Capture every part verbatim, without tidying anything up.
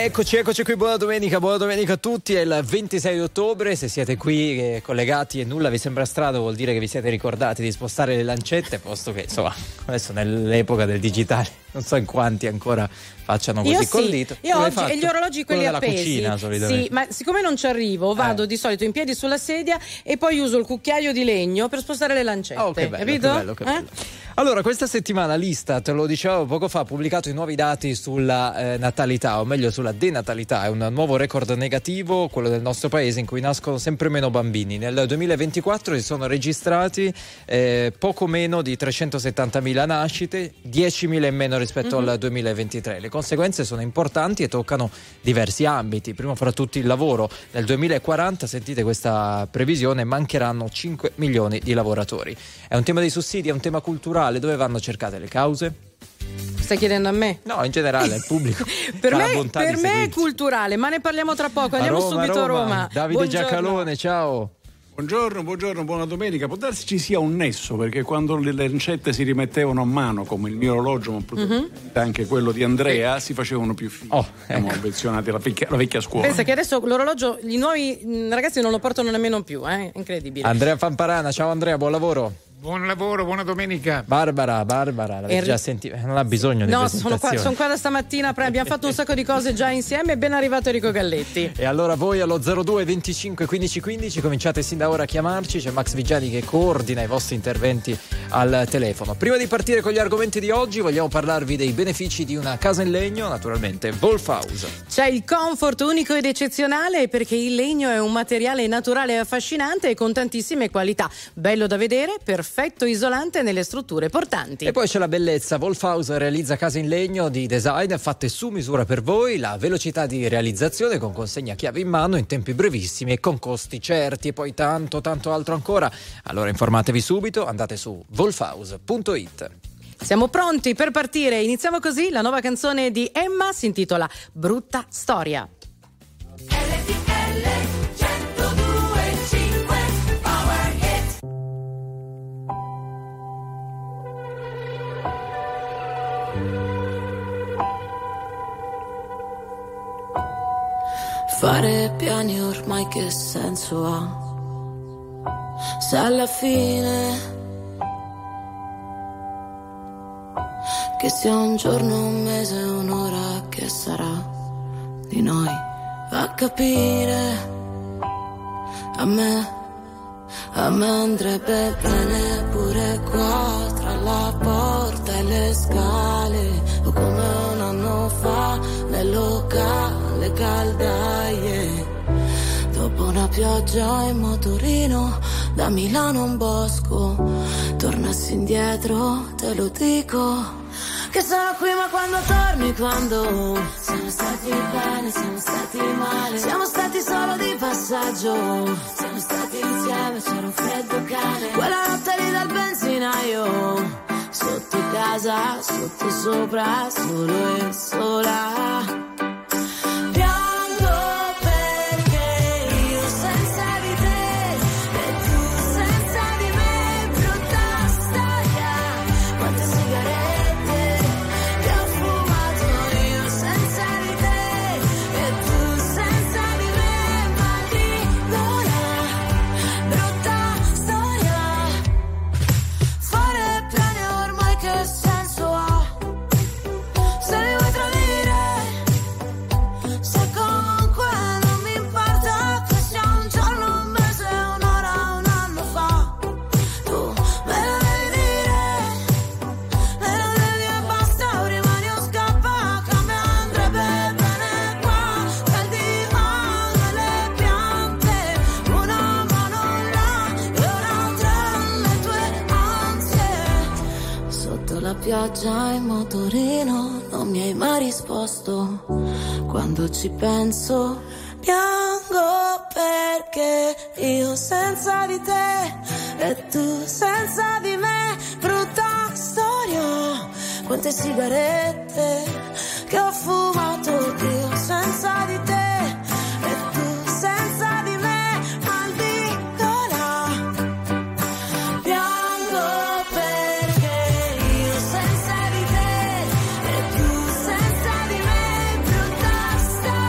Eccoci, eccoci qui, buona domenica, buona domenica a tutti, è il ventisei ottobre, se siete qui eh, collegati e nulla vi sembra strano vuol dire che vi siete ricordati di spostare le lancette, posto che insomma adesso nell'epoca del digitale non so in quanti ancora facciano così io col sì. dito. Io oggi e gli orologi quelli Quello della appesi cucina, solitamente. sì, ma siccome non ci arrivo vado Eh. di solito in piedi sulla sedia e poi uso il cucchiaio di legno per spostare le lancette. Oh, che bello, capito? che bello, che Eh? bello. Allora, questa settimana l'Istat, lo dicevo poco fa, ha pubblicato i nuovi dati sulla eh, natalità, o meglio sulla denatalità. È un nuovo record negativo, quello del nostro paese, in cui nascono sempre meno bambini. Nel duemilaventiquattro si sono registrati eh, poco meno di trecentosettantamila nascite, diecimila in meno rispetto mm-hmm. al duemilaventitré. Le conseguenze sono importanti e toccano diversi ambiti, primo fra tutti il lavoro. Nel duemilaquaranta, sentite questa previsione, mancheranno cinque milioni di lavoratori. È un tema dei sussidi, è un tema culturale. Dove vanno cercate le cause? Stai chiedendo a me? No, in generale, al pubblico. per Fa la me, bontà per di me è seguirci. culturale, ma ne parliamo tra poco. Andiamo a Roma, subito a Roma. Roma. Davide Buongiorno. Giacalone, ciao. Buongiorno, buongiorno, buona domenica. Può darsi ci sia un nesso, perché quando le lancette si rimettevano a mano, come il mio orologio, ma probabilmente Mm-hmm. anche quello di Andrea, si facevano più fini. Oh, Siamo ecco. affezionati alla vecchia, alla vecchia scuola. Pensa che adesso l'orologio, i nuovi mh, ragazzi non lo portano nemmeno più, eh? Incredibile. Andrea Famparana, ciao Andrea, buon lavoro. Buon lavoro, buona domenica. Barbara, Barbara, l'avete Enri- già sentito, non ha bisogno di No, sono presentazioni. qua, sono qua da stamattina, pre- abbiamo fatto un sacco di cose già insieme, è ben arrivato Enrico Galletti. E allora voi allo zero due venticinque quindici quindici cominciate sin da ora a chiamarci, c'è Max Vigiani che coordina i vostri interventi al telefono. Prima di partire con gli argomenti di oggi vogliamo parlarvi dei benefici di una casa in legno, naturalmente Wolfhouse. C'è il comfort unico ed eccezionale perché il legno è un materiale naturale e affascinante e con tantissime qualità. Bello da vedere, perfetto isolante nelle strutture portanti. E poi c'è la bellezza, Wolfhouse realizza case in legno di design fatte su misura per voi, la velocità di realizzazione con consegna chiave in mano in tempi brevissimi e con costi certi e poi tanto tanto altro ancora. Allora informatevi subito, andate su wolfhouse punto it. Siamo pronti per partire, iniziamo così, la nuova canzone di Emma si intitola Brutta Storia. Fare piani ormai che senso ha? Se alla fine che sia un giorno, un mese, un'ora, che sarà di noi a capire. A me, a me andrebbe bene pure qua tra la porta e le scale, o come un anno fa nel locale caldaie. Dopo una pioggia in motorino da Milano a un bosco, tornassi indietro te lo dico che sono qui, ma quando torni, quando siamo stati bene, siamo stati male, siamo stati solo di passaggio, siamo stati insieme, c'era un freddo cane, quella notte lì dal benzinaio, sotto casa, sotto sopra, solo e sola. Pioggia in motorino, non mi hai mai risposto. Quando ci penso, piango perché io senza di te e tu senza di me. Brutta storia, quante sigarette che ho fumato io senza di te e tu senza di me. Storia.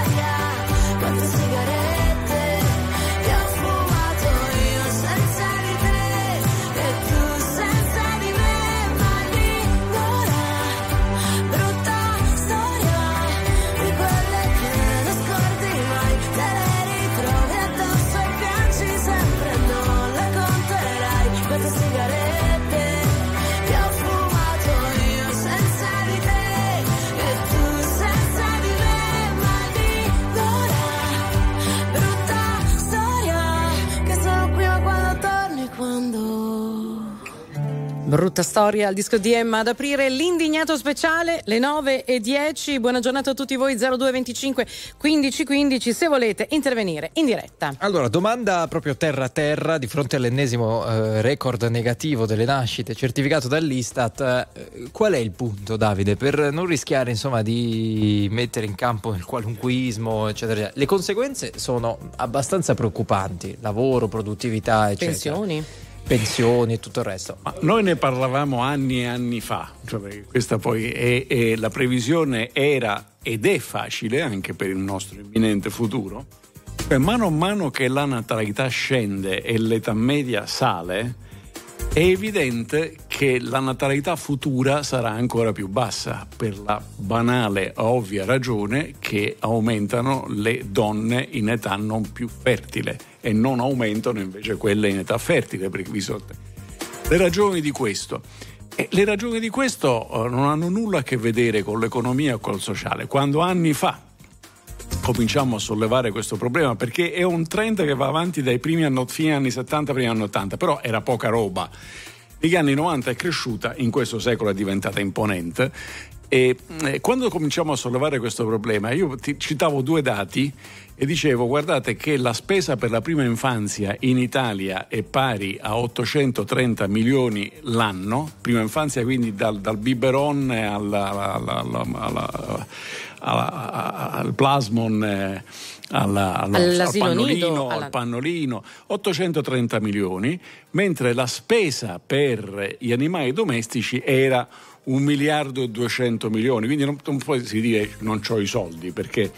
Brutta storia al disco di Emma ad aprire l'indignato speciale, le nove e dieci. Buona giornata a tutti voi. Zero due venticinque quindici quindici se volete intervenire in diretta. Allora, domanda proprio terra a terra di fronte all'ennesimo eh, record negativo delle nascite certificato dall'Istat. Eh, qual è il punto, Davide, per non rischiare insomma di mettere in campo il qualunquismo, eccetera, eccetera? Le conseguenze sono abbastanza preoccupanti: lavoro, produttività, eccetera. Pensioni. pensioni e tutto il resto. Ma noi ne parlavamo anni e anni fa, cioè perché questa poi è, è la previsione era ed è facile anche per il nostro imminente futuro. Cioè, mano a mano che la natalità scende e l'età media sale, è evidente che la natalità futura sarà ancora più bassa, per la banale ovvia ragione che aumentano le donne in età non più fertile e non aumentano invece quelle in età fertile, perché vi sono le ragioni di questo. E le ragioni di questo non hanno nulla a che vedere con l'economia o col sociale. Quando anni fa cominciamo a sollevare questo problema, perché è un trend che va avanti dai primi anni, fine anni settanta, primi anni ottanta, però era poca roba. Negli anni novanta è cresciuta, in questo secolo è diventata imponente. E eh, quando cominciamo a sollevare questo problema, io ti citavo due dati e dicevo: guardate che la spesa per la prima infanzia in Italia è pari a ottocentotrenta milioni l'anno, prima infanzia quindi dal, dal biberon alla, alla, alla, alla, alla, al plasmon, eh, alla, allo, al pannolino, nido, alla... al pannolino, ottocentotrenta milioni, mentre la spesa per gli animali domestici era un miliardo e duecento milioni, quindi non, non puoi dire non c'ho i soldi, perché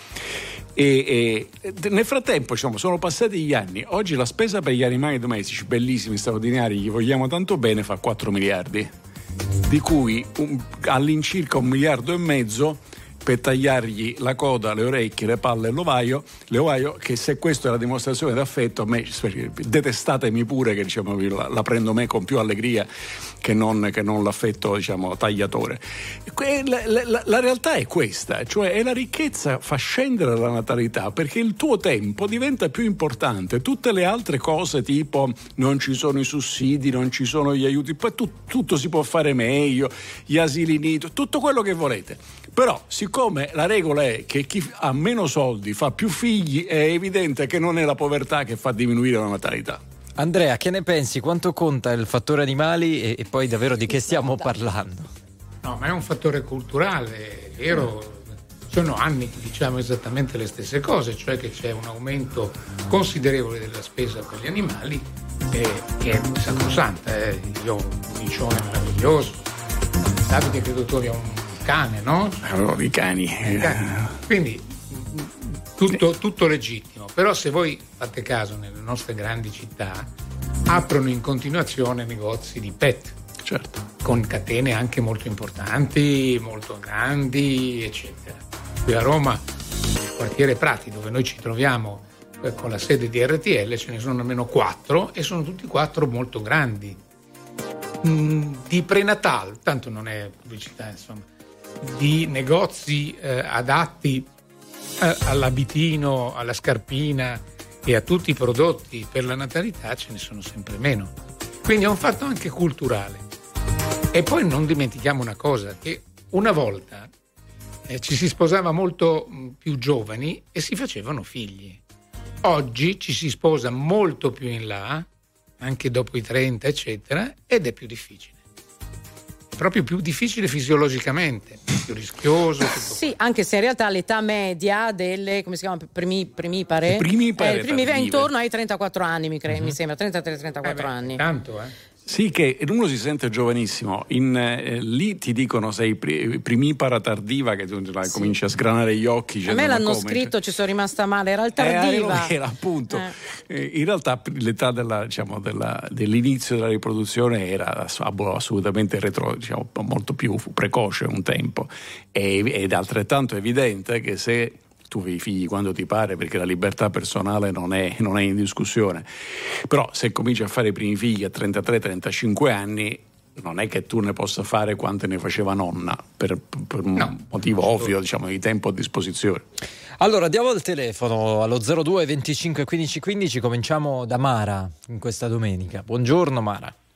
e, e, nel frattempo diciamo, sono passati gli anni. Oggi la spesa per gli animali domestici, bellissimi, straordinari, gli vogliamo tanto bene, fa quattro miliardi, di cui un, all'incirca un miliardo e mezzo per tagliargli la coda, le orecchie, le palle e l'ovaio, l'ovaio, che se questa è la dimostrazione d'affetto, a me detestatemi pure, che diciamo la, la prendo me con più allegria che non, che non l'affetto diciamo tagliatore. La, la, la realtà è questa, cioè è la ricchezza fa scendere la natalità, perché il tuo tempo diventa più importante, tutte le altre cose tipo non ci sono i sussidi, non ci sono gli aiuti, poi tu, tutto si può fare meglio, gli asili nido, tutto quello che volete. Però siccome la regola è che chi ha meno soldi fa più figli, è evidente che non è la povertà che fa diminuire la natalità. Andrea, che ne pensi? Quanto conta il fattore animali e, e poi davvero di che stiamo parlando? No, ma è un fattore culturale, è vero. Sono anni che diciamo esattamente le stesse cose, cioè che c'è un aumento considerevole della spesa per gli animali, eh, che è sacrosanta. Eh. Io ho un micione meraviglioso, Davide credo tu abbia un cane, no? Allora, i cani. cani. Quindi tutto, tutto legittimo, però se voi fate caso nelle nostre grandi città aprono in continuazione negozi di pet, certo, con catene anche molto importanti, molto grandi, eccetera. Qui a Roma, nel quartiere Prati, dove noi ci troviamo eh, con la sede di R T L, ce ne sono almeno quattro e sono tutti quattro molto grandi. Mm, di prenatal, tanto non è pubblicità, insomma, di negozi eh, adatti eh, all'abitino, alla scarpina e a tutti i prodotti per la natalità ce ne sono sempre meno. Quindi è un fatto anche culturale. E poi non dimentichiamo una cosa, che una volta eh, ci si sposava molto mh, più giovani e si facevano figli. Oggi ci si sposa molto più in là, anche dopo i trenta, eccetera, ed è più difficile. Proprio più difficile fisiologicamente, più rischioso. Sì, anche se in realtà l'età media delle, come si chiama, primi, primipare, primipare, eh, primi è intorno ai trentaquattro anni, mi, cre- uh-huh. mi sembra, trentatré trentaquattro eh beh, anni. Tanto, eh. Sì, che uno si sente giovanissimo. In, eh, lì ti dicono sei pri- primipara tardiva, che tu sì. cominci a sgranare gli occhi. A me l'hanno come, scritto, cioè... ci sono rimasta male, era il tardiva. Eh, era appunto. Eh. Eh, in realtà l'età della, diciamo, della, dell'inizio della riproduzione era assolutamente retro, diciamo, molto più precoce un tempo. E, ed è altrettanto evidente che se tu fai i figli quando ti pare, perché la libertà personale non è, non è in discussione, però se cominci a fare i primi figli a trentatré trentacinque anni non è che tu ne possa fare quante ne faceva nonna, per, per un no, motivo ovvio, diciamo, di tempo a disposizione. Allora diamo il telefono allo zero due venticinque quindici quindici. Cominciamo da Mara in questa domenica. Buongiorno Mara.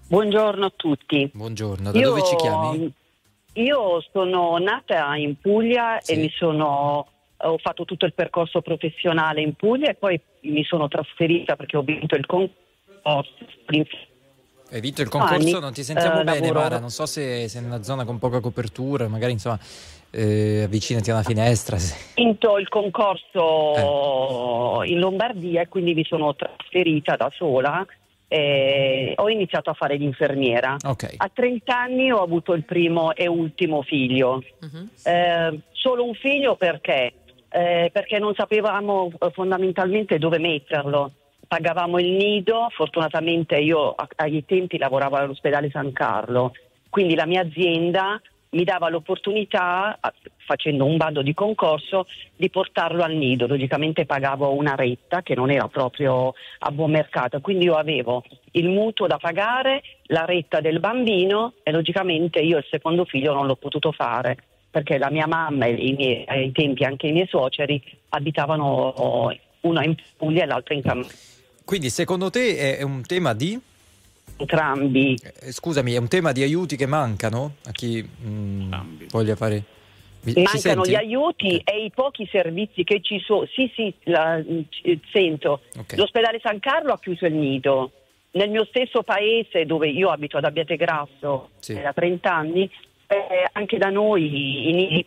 Buongiorno a tutti. Buongiorno, da io, dove ci chiami? Io sono nata in Puglia sì. e mi sono ho fatto tutto il percorso professionale in Puglia e poi mi sono trasferita perché ho vinto il concorso. Hai vinto il concorso? Anni, non ti sentiamo eh, bene, lavoro... Mara. Non so se sei in una zona con poca copertura, magari insomma eh, avvicinati a una finestra. Ho vinto il concorso eh. in Lombardia e quindi mi sono trasferita da sola. Eh, ho iniziato a fare l'infermiera. Okay. A trenta anni ho avuto il primo e ultimo figlio. Uh-huh. Eh, solo un figlio perché? Eh, perché non sapevamo eh, fondamentalmente dove metterlo. Pagavamo il nido, fortunatamente io a, ai tempi lavoravo all'ospedale San Carlo, quindi la mia azienda mi dava l'opportunità, facendo un bando di concorso, di portarlo al nido. Logicamente pagavo una retta che non era proprio a buon mercato, quindi io avevo il mutuo da pagare, la retta del bambino e logicamente io il secondo figlio non l'ho potuto fare perché la mia mamma e i miei, ai tempi anche i miei suoceri abitavano uno in Puglia e l'altro in Campania. Quindi secondo te è un tema di? Entrambi. Eh, scusami, è un tema di aiuti che mancano a chi mh, voglia fare? Mi, Mancano gli aiuti okay. e i pochi servizi che ci sono. Sì, sì, la, sento. Okay. L'ospedale San Carlo ha chiuso il nido. Nel mio stesso paese, dove io abito ad Abbiategrasso sì. da trenta anni, eh, anche da noi i nidi.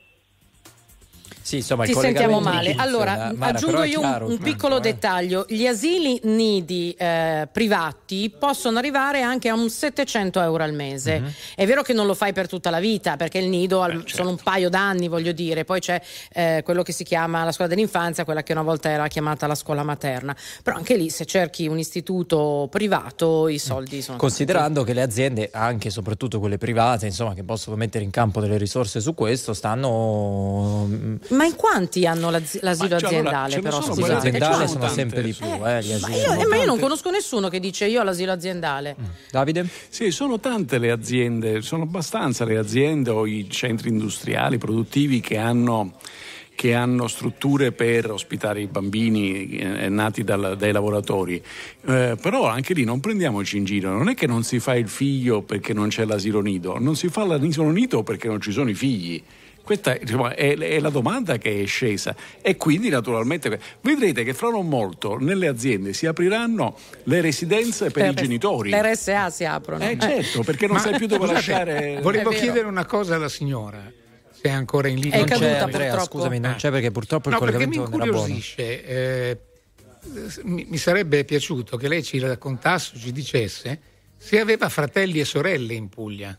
Sì, insomma, ti sentiamo male. Allora, Mara, aggiungo io chiaro, un, un piccolo eh. dettaglio. Gli asili nidi eh, privati possono arrivare anche a un settecento euro al mese. Uh-huh. È vero che non lo fai per tutta la vita, perché il nido eh, certo. sono un paio d'anni, voglio dire. Poi c'è eh, quello che si chiama la scuola dell'infanzia, quella che una volta era chiamata la scuola materna. Però anche lì, se cerchi un istituto privato, i soldi sono... Considerando tanti. Che le aziende, anche e soprattutto quelle private, insomma, che possono mettere in campo delle risorse su questo, stanno... Ma in quanti hanno l'as- l'asilo cioè, aziendale? Allora, però sono scusate, aziendali sono sono sempre di più. Eh, eh, gli ma, io, eh, ma io non conosco nessuno che dice io ho l'asilo aziendale. Mm. Davide? Sì, sono tante le aziende, sono abbastanza le aziende o i centri industriali produttivi che hanno che hanno strutture per ospitare i bambini eh, nati dal, dai lavoratori, eh, però anche lì non prendiamoci in giro, non è che non si fa il figlio perché non c'è l'asilo nido, non si fa l'asilo nido perché non ci sono i figli. Questa insomma, è, è la domanda che è scesa e quindi naturalmente vedrete che fra non molto nelle aziende si apriranno le residenze per, per i genitori. Le R S A si aprono. Eh certo, perché non Ma, sai più dove scusate, lasciare. Volevo chiedere una cosa alla signora, se è ancora in linea. È caduta, c'è Andrea, purtroppo. Scusami, non c'è perché purtroppo il no, collegamento perché mi incuriosisce. Eh, mi, mi sarebbe piaciuto che lei ci raccontasse, ci dicesse se aveva fratelli e sorelle in Puglia.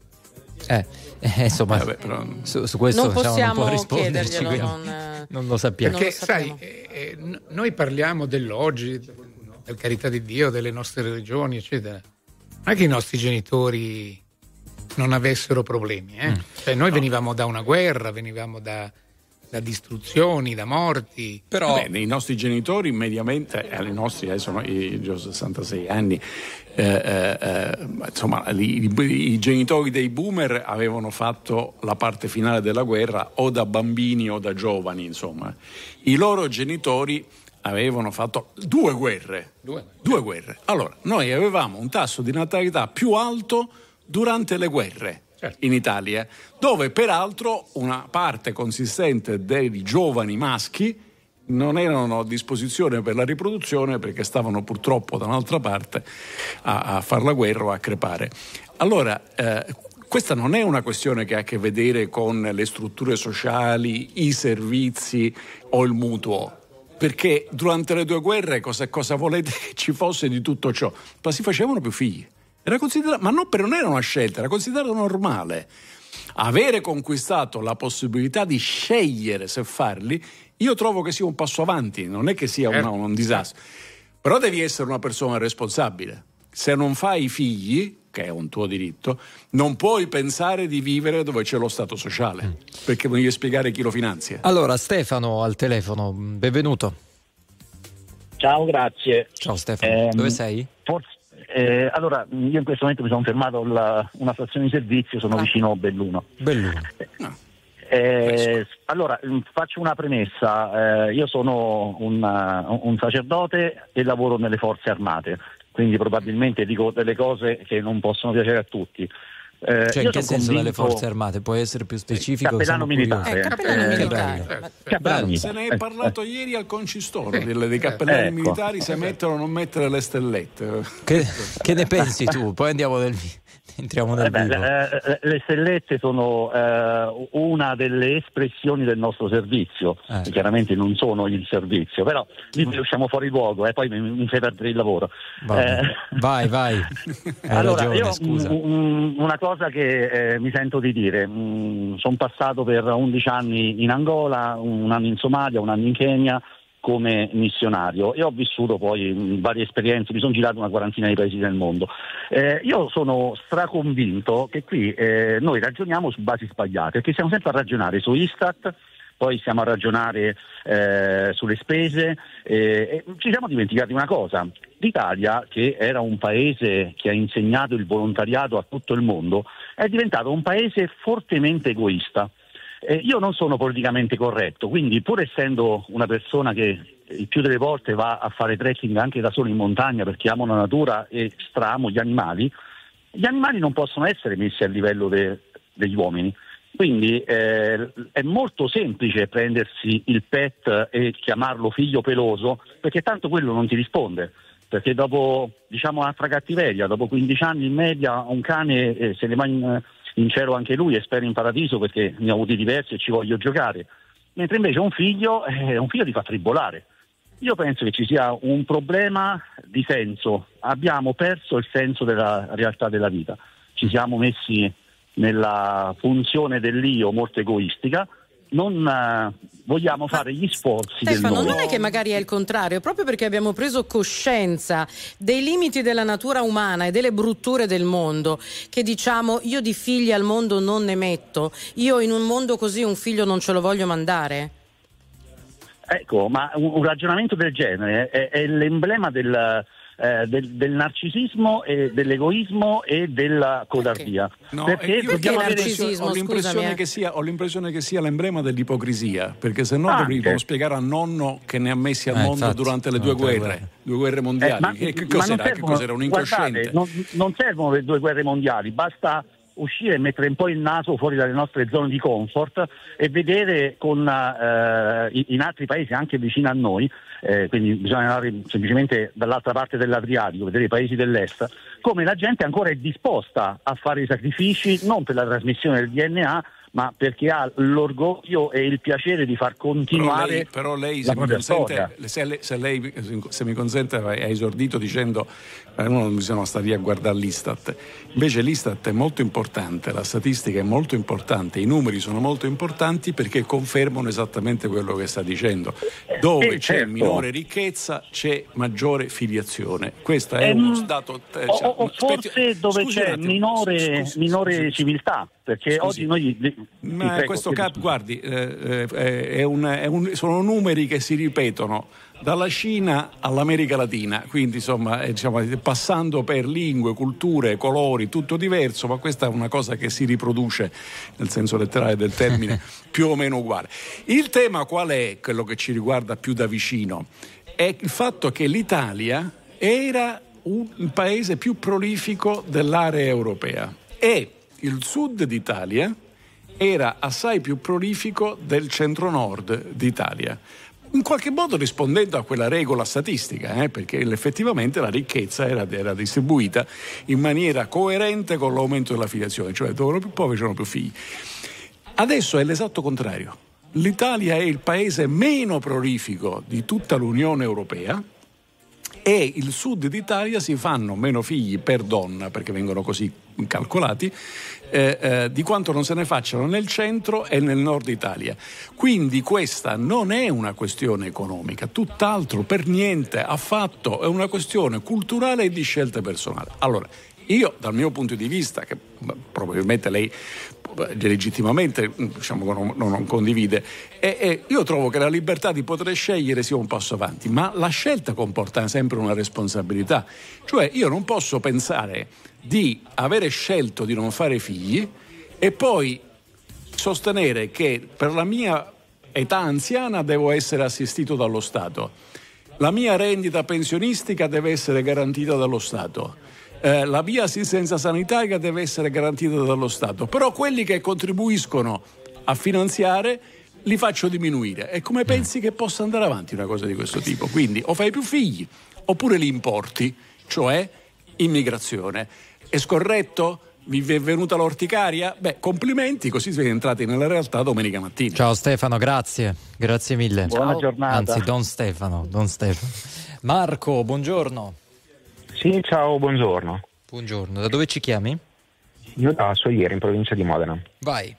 Eh, eh, insomma, eh, vabbè, però... su, su questo non possiamo diciamo, non può risponderci, non, non lo sappiamo. Perché lo sai, eh, eh, noi parliamo dell'oggi, per carità di Dio, delle nostre religioni, eccetera. Non è che i nostri genitori non avessero problemi, eh? Mm. Cioè, noi no. venivamo da una guerra, venivamo da, da distruzioni, da morti. Però beh, i nostri genitori mediamente, alle nostri adesso no, io ho sessantasei anni, eh, eh, insomma i, i, i genitori dei boomer avevano fatto la parte finale della guerra o da bambini o da giovani, insomma. I loro genitori avevano fatto due guerre, due, due guerre. Allora, noi avevamo un tasso di natalità più alto durante le guerre. Certo. In Italia, dove peraltro una parte consistente dei giovani maschi non erano a disposizione per la riproduzione perché stavano purtroppo da un'altra parte a, a far la guerra o a crepare. Allora, eh, questa non è una questione che ha a che vedere con le strutture sociali, i servizi o il mutuo. Perché durante le due guerre cosa, cosa volete che ci fosse di tutto ciò? Ma si facevano più figli. Era considerato, ma non, per, non era una scelta, era considerato normale. Avere conquistato la possibilità di scegliere se farli, io trovo che sia un passo avanti, non è che sia una, un disastro. Però devi essere una persona responsabile. Se non fai figli, che è un tuo diritto, non puoi pensare di vivere dove c'è lo stato sociale, mm. perché non devi spiegare chi lo finanzia. Allora, Stefano al telefono, benvenuto. Ciao, grazie. Ciao Stefano, eh, dove sei? Forse, eh, allora, io in questo momento mi sono fermato a una stazione di servizio, sono ah. vicino a Belluno. Belluno. No. Eh, allora, faccio una premessa. Eh, io sono un, un sacerdote e lavoro nelle forze armate. quindi probabilmente dico delle cose che non possono piacere a tutti. Eh, cioè, in che senso convinto... dalle forze armate? Puoi essere più specifico? Cappellano militare. Eh, cappellano eh, militare. Eh, cappellano se ne è parlato eh, ieri al concistoro eh, delle, dei cappellani ecco. militari, se mettono o non mettere le stellette. Che, che ne pensi tu? Poi andiamo nel entriamo nel eh beh, vivo. Le, le stellette sono eh, una delle espressioni del nostro servizio, eh. chiaramente non sono il servizio, però lì usciamo fuori luogo e eh, poi mi, mi fai perdere il lavoro. Eh, vai, vai. Hai allora, ragione, io scusa. m- una cosa che eh, mi sento di dire, sono passato per undici anni in Angola, un anno in Somalia, un anno in Kenya come missionario e ho vissuto poi varie esperienze, mi sono girato una quarantina di paesi del mondo. Eh, io sono straconvinto che qui eh, noi ragioniamo su basi sbagliate, perché siamo sempre a ragionare su Istat, poi stiamo a ragionare eh, sulle spese eh, e ci siamo dimenticati una cosa. L'Italia, che era un paese che ha insegnato il volontariato a tutto il mondo, è diventato un paese fortemente egoista. Eh, io non sono politicamente corretto, quindi pur essendo una persona che il più delle volte va a fare trekking anche da solo in montagna perché amo la natura e stramo gli animali, gli animali non possono essere messi a livello de- degli uomini. Quindi eh, è molto semplice prendersi il pet e chiamarlo figlio peloso, perché tanto quello non ti risponde. Perché dopo, diciamo, un'altra cattiveria, dopo quindici anni in media un cane eh, se ne va in, in cielo anche lui e spera in paradiso perché ne ho avuti diversi e ci voglio giocare. Mentre invece un figlio, eh, un figlio ti fa tribolare. Io penso che ci sia un problema di senso. Abbiamo perso il senso della realtà della vita. Ci siamo messi nella funzione dell'io molto egoistica. Non uh, vogliamo fare gli sforzi Stefano, del noi. non è che magari è il contrario, proprio perché abbiamo preso coscienza dei limiti della natura umana e delle brutture del mondo, che diciamo io di figli al mondo non ne metto, io in un mondo così un figlio non ce lo voglio mandare? Ecco, ma un, un ragionamento del genere è, è l'emblema del, eh, del, del narcisismo e dell'egoismo e della codardia. Perché? No, perché io dobbiamo ho avere... l'impressione, ho l'impressione, eh. che sia, ho l'impressione che sia l'emblema dell'ipocrisia, perché se no ah, dovremmo okay. spiegare al nonno che ne ha messi al eh, mondo infatti, durante le no, due guerre, guerre. due guerre mondiali. Eh, ma, che, che, ma cos'era? servono, che cos'era? Un incosciente? Guardate, non, non servono le due guerre mondiali, basta uscire e mettere un po' il naso fuori dalle nostre zone di comfort e vedere con eh, in altri paesi anche vicino a noi, eh, quindi bisogna andare semplicemente dall'altra parte dell'Adriatico, vedere i paesi dell'est, come la gente ancora è disposta a fare i sacrifici non per la trasmissione del D N A, ma perché ha l'orgoglio e il piacere di far continuare. Però lei, però lei la se, mi propria consente, se, lei, se lei se mi consente ha esordito dicendo eh, non bisogna stare lì a guardare l'Istat. Invece l'Istat è molto importante, la statistica è molto importante, i numeri sono molto importanti perché confermano esattamente quello che sta dicendo. Dove eh, c'è certo. minore ricchezza c'è maggiore filiazione. Questo è eh, uno dato eh, o, cioè, o forse aspetti, dove scusi c'è un attimo, minore, scusi, minore scusi, civiltà, perché scusi. oggi noi ma prego, questo chiedo cap, scusa. guardi eh, eh, è un, è un, sono numeri che si ripetono dalla Cina all'America Latina, quindi insomma eh, diciamo, passando per lingue, culture, colori, tutto diverso, ma questa è una cosa che si riproduce nel senso letterale del termine più o meno uguale. Il tema qual è, quello che ci riguarda più da vicino, è il fatto che l'Italia era un paese più prolifico dell'area europea e il sud d'Italia era assai più prolifico del centro-nord d'Italia, in qualche modo rispondendo a quella regola statistica, eh, perché effettivamente la ricchezza era, era distribuita in maniera coerente con l'aumento della filiazione, cioè dove erano più poveri c'erano più figli. Adesso è l'esatto contrario. L'Italia è il paese meno prolifico di tutta l'Unione Europea e il sud d'Italia si fanno meno figli per donna, perché vengono così calcolati, eh, eh, di quanto non se ne facciano nel centro e nel nord Italia. Quindi questa non è una questione economica, tutt'altro, per niente, affatto, è una questione culturale e di scelte personali. Allora, io dal mio punto di vista, che probabilmente lei legittimamente diciamo, non, non condivide, e, e io trovo che la libertà di poter scegliere sia un passo avanti, ma la scelta comporta sempre una responsabilità, cioè io non posso pensare di avere scelto di non fare figli e poi sostenere che per la mia età anziana devo essere assistito dallo Stato. la mia rendita pensionistica deve essere garantita dallo Stato, eh, la mia assistenza sanitaria deve essere garantita dallo Stato, però quelli che contribuiscono a finanziare li faccio diminuire. E come pensi che possa andare avanti una cosa di questo tipo? Quindi o fai più figli oppure li importi, cioè immigrazione. È scorretto? Vi è venuta l'orticaria? Beh, complimenti, così siete entrati nella realtà domenica mattina. Ciao Stefano, grazie, grazie mille. Buona Ciao. giornata. Anzi, Don Stefano, Don Stefano. Marco, buongiorno. Sì, ciao, buongiorno. Buongiorno, da dove ci chiami? Io da Sogliere, in provincia di Modena. Vai.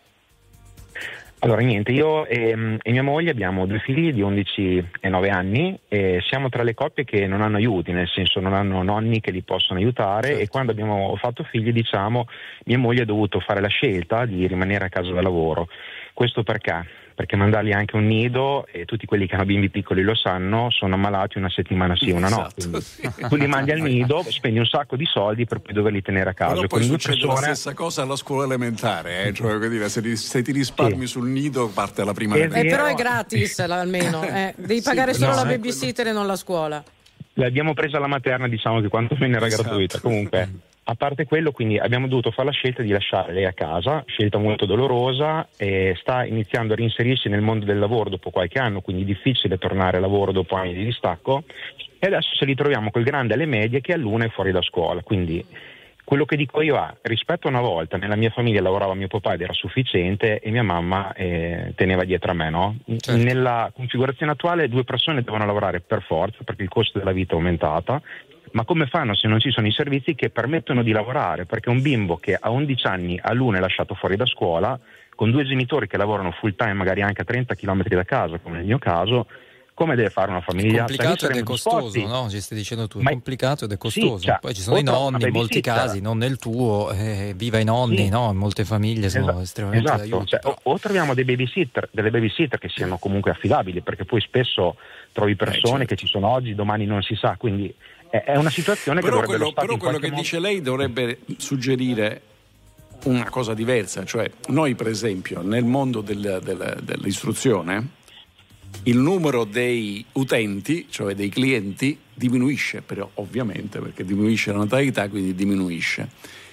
Allora, niente, io e, e mia moglie abbiamo due figli di undici e nove anni e siamo tra le coppie che non hanno aiuti, nel senso non hanno nonni che li possono aiutare, certo. E quando abbiamo fatto figli, diciamo, mia moglie ha dovuto fare la scelta di rimanere a casa da lavoro. Questo perché? Perché mandarli anche a un nido, e tutti quelli che hanno bimbi piccoli lo sanno, sono ammalati una settimana sì, una no. Esatto, sì. Tu li mandi al nido, spendi un sacco di soldi per poi doverli tenere a casa. Però poi succede persone... la stessa cosa alla scuola elementare, eh? Cioè, dire, se, ti, se ti risparmi, sì, sul nido parte la prima. Eh, però è gratis almeno, eh. Devi pagare, sì, solo no, la babysitter e non la scuola. L'abbiamo presa alla materna, diciamo che quantomeno era, esatto, gratuita. Comunque, a parte quello, quindi abbiamo dovuto fare la scelta di lasciare lei a casa, scelta molto dolorosa, e sta iniziando a reinserirsi nel mondo del lavoro dopo qualche anno, quindi difficile tornare a lavoro dopo anni di distacco, e adesso ci ritroviamo col grande alle medie che all'una è fuori da scuola. Quindi quello che dico io è, rispetto a una volta nella mia famiglia lavorava mio papà ed era sufficiente e mia mamma eh, teneva dietro a me, no? Certo. Nella configurazione attuale due persone devono lavorare per forza perché il costo della vita è aumentata. Ma come fanno se non ci sono i servizi che permettono di lavorare? Perché un bimbo che a undici anni all'una è lasciato fuori da scuola, con due genitori che lavorano full time magari anche a trenta chilometri da casa, come nel mio caso, come deve fare una famiglia? È complicato ed è costoso, no? Ci stai dicendo tu, è Ma... complicato ed è costoso. Sì, cioè, poi ci sono i nonni, in molti casi, non nel tuo, eh, viva i nonni, sì, no? In molte famiglie sono esatto, estremamente esatto. d'aiuto. Cioè, o, o troviamo dei babysitter, delle babysitter che siano comunque affidabili, perché poi spesso trovi persone eh, certo. che ci sono oggi, domani non si sa, quindi è una situazione che però dovrebbe quello, però quello che modo... dice lei dovrebbe suggerire una cosa diversa, cioè noi per esempio nel mondo del, del, dell'istruzione il numero dei utenti, cioè dei clienti, diminuisce, però ovviamente perché diminuisce la natalità, quindi diminuisce.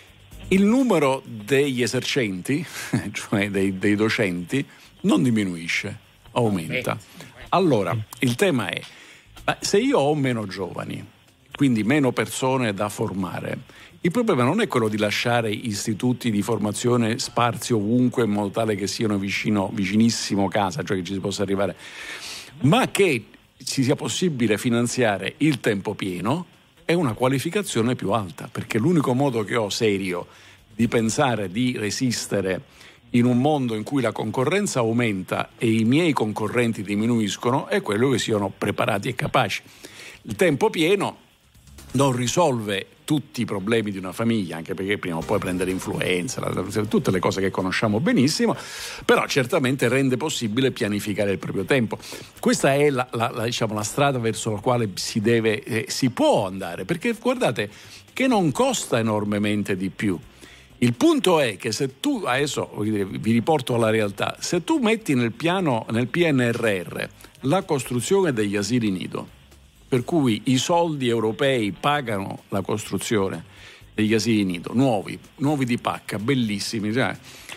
Il numero degli esercenti, cioè dei, dei docenti, non diminuisce, aumenta. Allora, il tema è, se io ho meno giovani, quindi meno persone da formare, il problema non è quello di lasciare istituti di formazione sparsi ovunque in modo tale che siano vicino, vicinissimo casa, cioè che ci si possa arrivare, ma che ci sia possibile finanziare il tempo pieno e una qualificazione più alta, perché l'unico modo che ho serio di pensare di resistere in un mondo in cui la concorrenza aumenta e i miei concorrenti diminuiscono è quello che siano preparati e capaci. Il tempo pieno non risolve tutti i problemi di una famiglia, anche perché prima o poi prende l'influenza, tutte le cose che conosciamo benissimo, però certamente rende possibile pianificare il proprio tempo. Questa è la, la, la, diciamo, la strada verso la quale si deve, eh, si può andare, perché guardate che non costa enormemente di più. Il punto è che se tu, adesso vi riporto alla realtà, se tu metti nel piano, nel P N R R, la costruzione degli asili nido, per cui i soldi europei pagano la costruzione degli asili nido, nuovi, nuovi di pacca, bellissimi, cioè,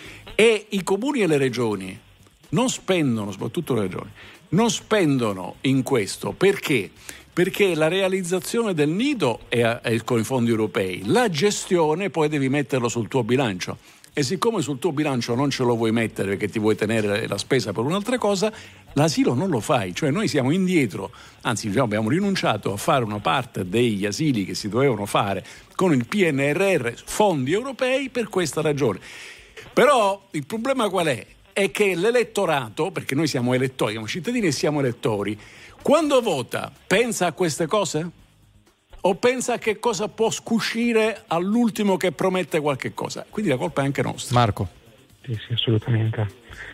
e i comuni e le regioni non spendono, soprattutto le regioni, non spendono in questo, perché? Perché la realizzazione del nido è, è con i fondi europei, la gestione poi devi metterlo sul tuo bilancio. E siccome sul tuo bilancio non ce lo vuoi mettere perché ti vuoi tenere la spesa per un'altra cosa, l'asilo non lo fai, cioè noi siamo indietro, anzi diciamo, abbiamo rinunciato a fare una parte degli asili che si dovevano fare con il P N R R, fondi europei, per questa ragione. Però il problema qual è? È che l'elettorato, perché noi siamo elettori, siamo cittadini e siamo elettori, quando vota pensa a queste cose? O pensa a che cosa può scuscire all'ultimo che promette qualche cosa? Quindi la colpa è anche nostra. Marco. Sì, sì, assolutamente.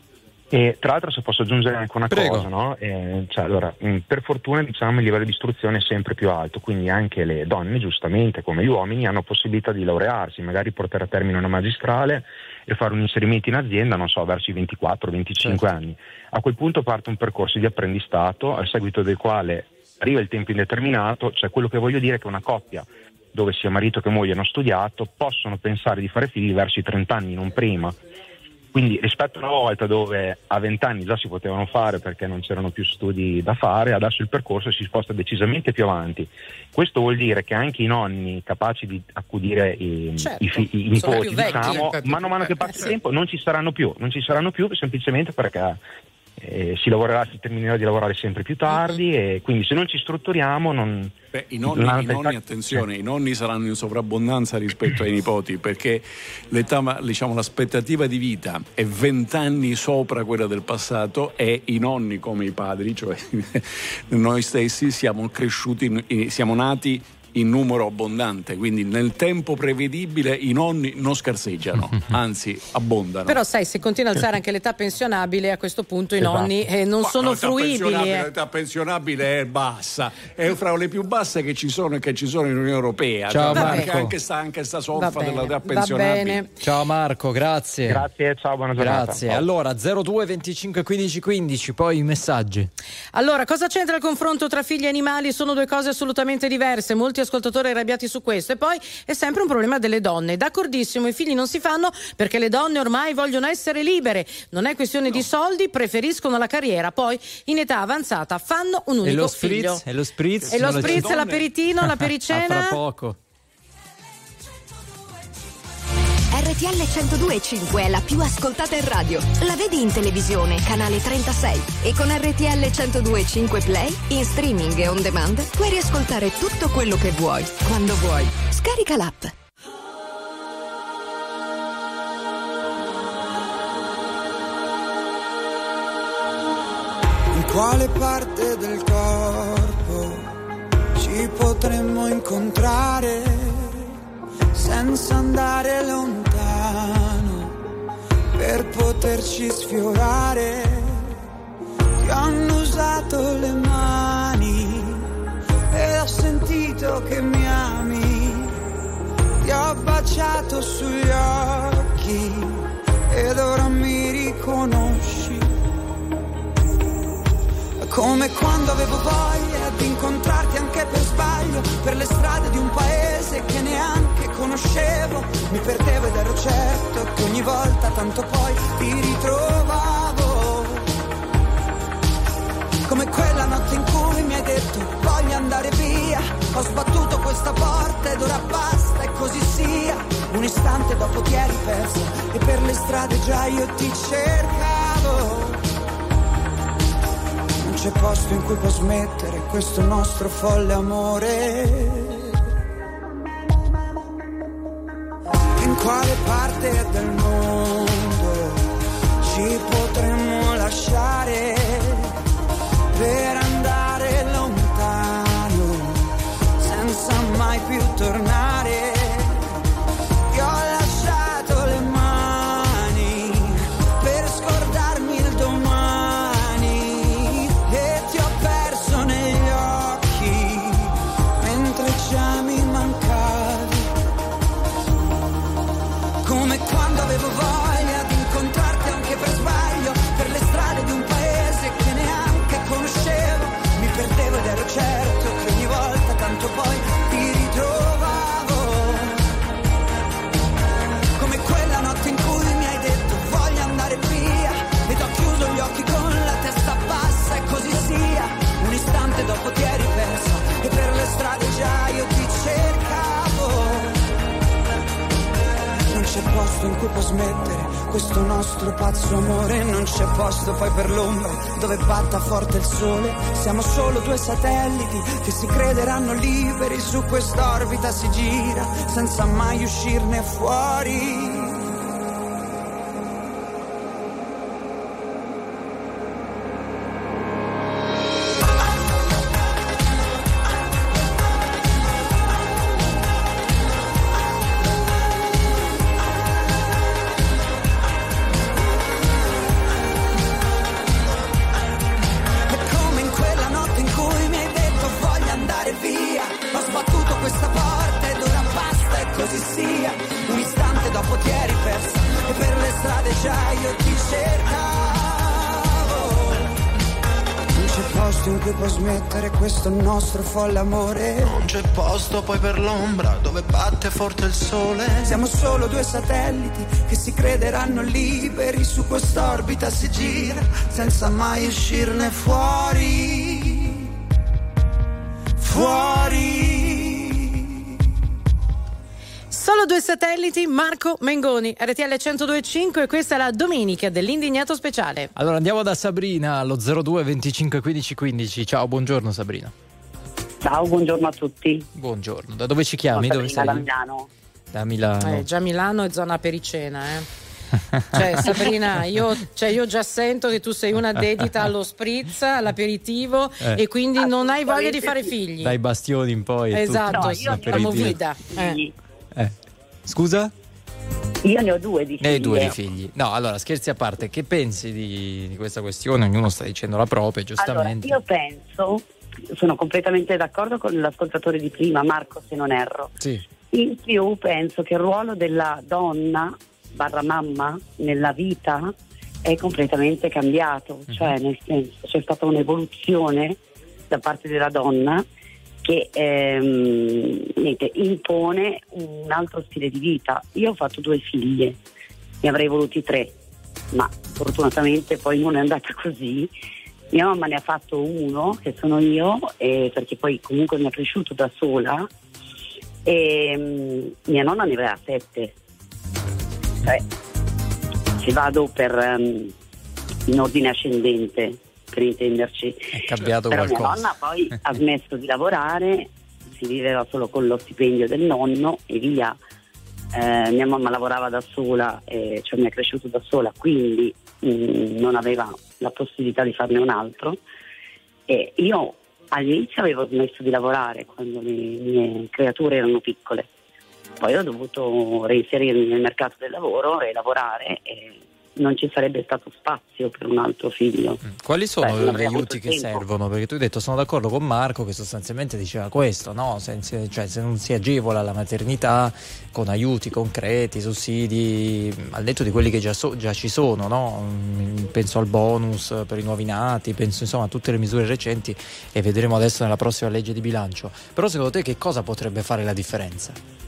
E tra l'altro, se posso aggiungere anche una Prego. cosa, no? Eh, cioè, allora, per fortuna, diciamo, il livello di istruzione è sempre più alto, quindi anche le donne, giustamente, come gli uomini, hanno possibilità di laurearsi, magari portare a termine una magistrale e fare un inserimento in azienda, non so, verso i ventiquattro venticinque certo. anni. A quel punto parte un percorso di apprendistato, al seguito del quale arriva il tempo indeterminato, cioè quello che voglio dire è che una coppia dove sia marito che moglie hanno studiato possono pensare di fare figli verso i trenta anni, non prima. Quindi rispetto a una volta dove a venti anni già si potevano fare perché non c'erano più studi da fare, adesso il percorso si sposta decisamente più avanti. Questo vuol dire che anche i nonni capaci di accudire i, certo, i, fi- i nipoti, diciamo, vecchi, mano a mano che passa eh, il tempo non ci saranno più, non ci saranno più semplicemente perché eh, si lavorerà, si terminerà di lavorare sempre più tardi e quindi se non ci strutturiamo non... Beh, i nonni, i nonni attenzione, i nonni saranno in sovrabbondanza rispetto ai nipoti perché l'età, diciamo, l'aspettativa di vita è vent'anni sopra quella del passato e i nonni come i padri, cioè noi stessi siamo cresciuti, siamo nati in numero abbondante, quindi nel tempo prevedibile i nonni non scarseggiano, anzi abbondano. Però sai, se continua a alzare anche l'età pensionabile, a questo punto i esatto. nonni eh, non Ma sono l'età fruibili. pensionabile, Eh. L'età pensionabile è bassa, è fra le più basse che ci sono e che ci sono in Unione Europea. Ciao, cioè, Marco. anche sta anche sta solfa Va bene, dell'età va pensionabile. bene. Ciao Marco, grazie. Grazie, ciao, buona giornata. Grazie. Ciao. Allora zero due venticinque quindici quindici, poi i messaggi. Allora, cosa c'entra il confronto tra figli e animali? Sono due cose assolutamente diverse. Molti ascoltatori arrabbiati su questo. E poi è sempre un problema delle donne. D'accordissimo, i figli non si fanno perché le donne ormai vogliono essere libere. Non è questione no. di soldi, preferiscono la carriera. Poi in età avanzata fanno un unico e lo figlio. spritz, e lo spritz, e lo sono spritz, le... l'aperitino, la pericena. A fra poco. R T L centodue e cinque è la più ascoltata in radio. La vedi in televisione, canale trentasei. E con R T L centodue e cinque Play, in streaming e on demand, puoi riascoltare tutto quello che vuoi, quando vuoi. Scarica l'app. In quale parte del corpo ci potremmo incontrare senza andare lontano per poterci sfiorare? Ti hanno usato le mani e ho sentito che mi ami, ti ho baciato sugli occhi ed ora mi riconosci. Come quando avevo voglia di incontrarti anche per sbaglio, per le strade di un paese che neanche conoscevo. Mi perdevo ed ero certo che ogni volta tanto poi ti ritrovavo. Come quella notte in cui mi hai detto voglio andare via. Ho sbattuto questa porta ed ora basta e così sia. Un istante dopo ti eri persa e per le strade già io ti cercavo. Non c'è posto in cui può smettere questo nostro folle amore. In quale parte del mondo ci potremmo lasciare per andare lontano senza mai più tornare? Ti ho lasciato le mani per scordarmi il domani e ti ho perso negli occhi mentre già mi mancavi. Come quando avevo voglia di incontrarti anche per sbaglio, per le strade di un paese che neanche conoscevo. Mi perdevo ed ero certo che ogni volta tanto poi ti ritrovavo. Come quella notte in cui mi hai detto voglio andare via ed ho chiuso gli occhi con la testa bassa e così sia. Un istante dopo ti eri persa e per le strade già io ti cercavo. Non c'è posto in cui può smettere questo nostro pazzo amore. Non c'è posto poi per l'ombra dove batta forte il sole. Siamo solo due satelliti che si crederanno liberi. Su quest'orbita si gira senza mai uscirne fuori. posto in cui può smettere questo nostro folle amore. Non c'è posto poi per l'ombra dove batte forte il sole. Siamo solo due satelliti che si crederanno liberi, su quest'orbita si gira senza mai uscirne fuori. Fuori. Solo due satelliti, Marco Mengoni, R T L centodue e cinque, e questa è la domenica dell'Indignato Speciale. Allora andiamo da Sabrina allo zero due venticinque quindici quindici. Ciao, buongiorno Sabrina. Ciao, buongiorno a tutti. Buongiorno, da dove ci chiami? Sono Dove sei? Da Milano. Da Milano. Eh, già Milano è zona pericena, eh. Cioè Sabrina, io, cioè, io già sento che tu sei una dedita allo spritz, all'aperitivo, eh. e quindi non hai voglia di fare figli. Dai bastioni in poi. Esatto, no, io amo guida. Eh. Eh. Scusa? Io ne ho due di figli. Ne hai due di figli. No, allora scherzi a parte, che pensi di, di questa questione? Ognuno sta dicendo la propria, giustamente. Allora, io penso, sono completamente d'accordo con l'ascoltatore di prima, Marco, se non erro. Sì. In più penso che il ruolo della donna barra mamma nella vita è completamente cambiato, mm-hmm. cioè nel senso c'è stata un'evoluzione da parte della donna che ehm, niente, impone un altro stile di vita. Io ho fatto due figlie, ne avrei voluti tre, ma fortunatamente poi non è andata così. Mia mamma ne ha fatto uno, che sono io, eh, perché poi comunque mi ha cresciuto da sola, e um, mia nonna ne aveva sette. Cioè, se vado per um, in ordine ascendente, per intenderci, è cambiato però qualcosa. Mia nonna poi ha smesso di lavorare, si viveva solo con lo stipendio del nonno e via. Eh, mia mamma lavorava da sola, eh, cioè mi ha cresciuto da sola, quindi mh, non aveva la possibilità di farne un altro, e io all'inizio avevo smesso di lavorare quando le mie creature erano piccole, poi ho dovuto reinserirmi nel mercato del lavoro e lavorare, e non ci sarebbe stato spazio per un altro figlio. Quali sono Beh, gli aiuti che tempo. servono? Perché tu hai detto, sono d'accordo con Marco, che sostanzialmente diceva questo, no? Se, cioè, se non si agevola la maternità con aiuti concreti, sussidi, al netto di quelli che già, so, già ci sono, no? Penso al bonus per i nuovi nati, penso insomma a tutte le misure recenti, e vedremo adesso nella prossima legge di bilancio. Però secondo te che cosa potrebbe fare la differenza?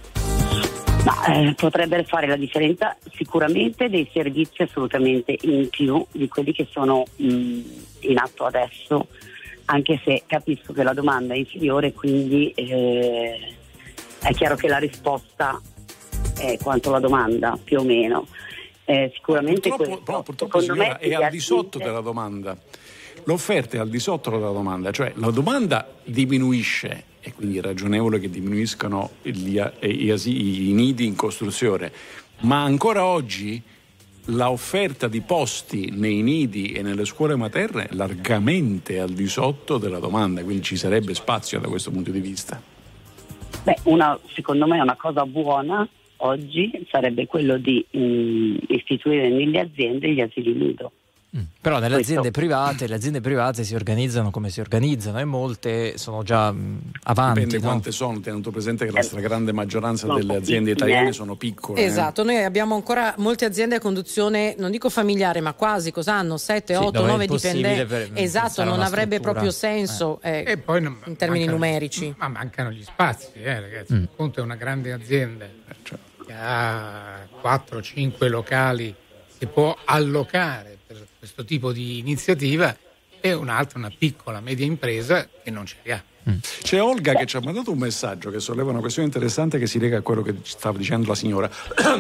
Ma, eh, potrebbe fare la differenza sicuramente dei servizi assolutamente in più di quelli che sono mh, in atto adesso, anche se capisco che la domanda è inferiore, quindi eh, è chiaro che la risposta è quanto la domanda, più o meno. Eh, sicuramente purtroppo, questo, però, purtroppo signora, è al di sotto della domanda. L'offerta è al di sotto della domanda, cioè la domanda diminuisce, e quindi è ragionevole che diminuiscano gli, i, i, i nidi in costruzione, ma ancora oggi l'offerta di posti nei nidi e nelle scuole materne è largamente al di sotto della domanda, quindi ci sarebbe spazio da questo punto di vista. Beh, una, secondo me una cosa buona oggi sarebbe quello di mh, istituire nelle aziende gli asili nido. Mm. Però nelle aziende private, le aziende private si organizzano come si organizzano, e molte sono già mh, avanti. Dipende no? quante sono, tenuto presente che la stragrande maggioranza sono delle aziende piccole. italiane sono piccole. Esatto, eh. Noi abbiamo ancora molte aziende a conduzione, non dico familiare, ma quasi, cosa hanno? sette, sì, otto, nove dipendenti. Per, esatto, non avrebbe struttura. proprio senso eh. Eh, e poi non, in termini mancano, numerici. Ma mancano gli spazi, eh, ragazzi. Mm. Conto è una grande azienda cioè, che ha quattro cinque locali che può allocare per questo tipo di iniziativa, e un'altra, una piccola media impresa che non ce li ha. Mm. C'è Olga che ci ha mandato un messaggio che solleva una questione interessante che si lega a quello che stava dicendo la signora.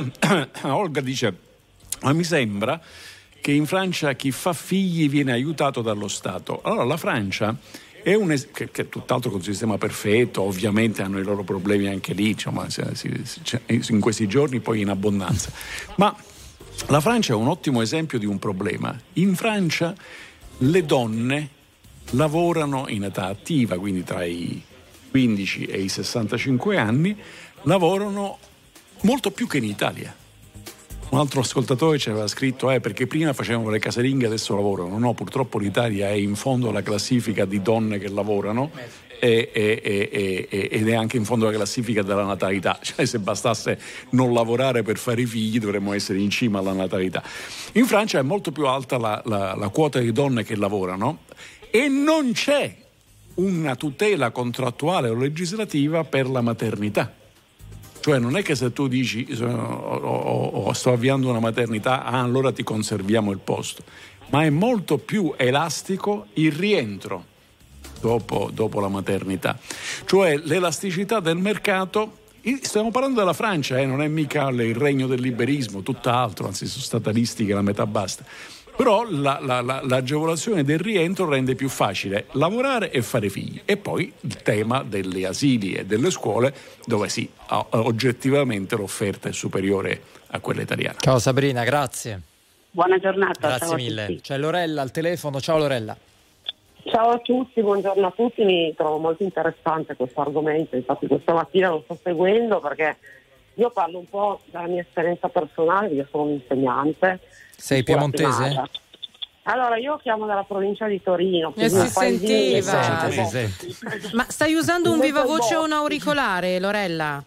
Olga dice: ma mi sembra che in Francia chi fa figli viene aiutato dallo Stato. Allora la Francia è un es- che, che è tutt'altro che un sistema perfetto, ovviamente hanno i loro problemi anche lì, insomma, si, si, si, in questi giorni poi in abbondanza, ma la Francia è un ottimo esempio di un problema. In Francia le donne lavorano in età attiva, quindi tra i quindici e i sessantacinque anni, lavorano molto più che in Italia. Un altro ascoltatore ci aveva scritto eh, perché prima facevano le casalinghe, adesso lavorano. No, purtroppo l'Italia è in fondo alla classifica di donne che lavorano e, e, e, e, ed è anche in fondo alla classifica della natalità. Cioè, se bastasse non lavorare per fare i figli dovremmo essere in cima alla natalità. In Francia è molto più alta la, la, la quota di donne che lavorano, e non c'è una tutela contrattuale o legislativa per la maternità. Cioè non è che se tu dici o, o, o sto avviando una maternità, ah, allora ti conserviamo il posto, ma è molto più elastico il rientro dopo, dopo la maternità. Cioè l'elasticità del mercato, stiamo parlando della Francia, eh, non è mica il regno del liberismo, tutt'altro, anzi sono statalisti che la metà basta. Però la, la, la, l'agevolazione del rientro rende più facile lavorare e fare figli. E poi il tema delle asili e delle scuole, dove sì, oggettivamente l'offerta è superiore a quella italiana. Ciao Sabrina, grazie. Buona giornata. Grazie ciao mille. A tutti. C'è Lorella al telefono. Ciao Lorella. Ciao a tutti, buongiorno a tutti. Mi trovo molto interessante questo argomento. Infatti questa mattina lo sto seguendo perché io parlo un po' dalla mia esperienza personale, io sono un insegnante. Sei piemontese? Allora, io chiamo dalla provincia di Torino. E si sentiva. Sente, si sente. Ma stai usando un viva voce o un auricolare, Lorella?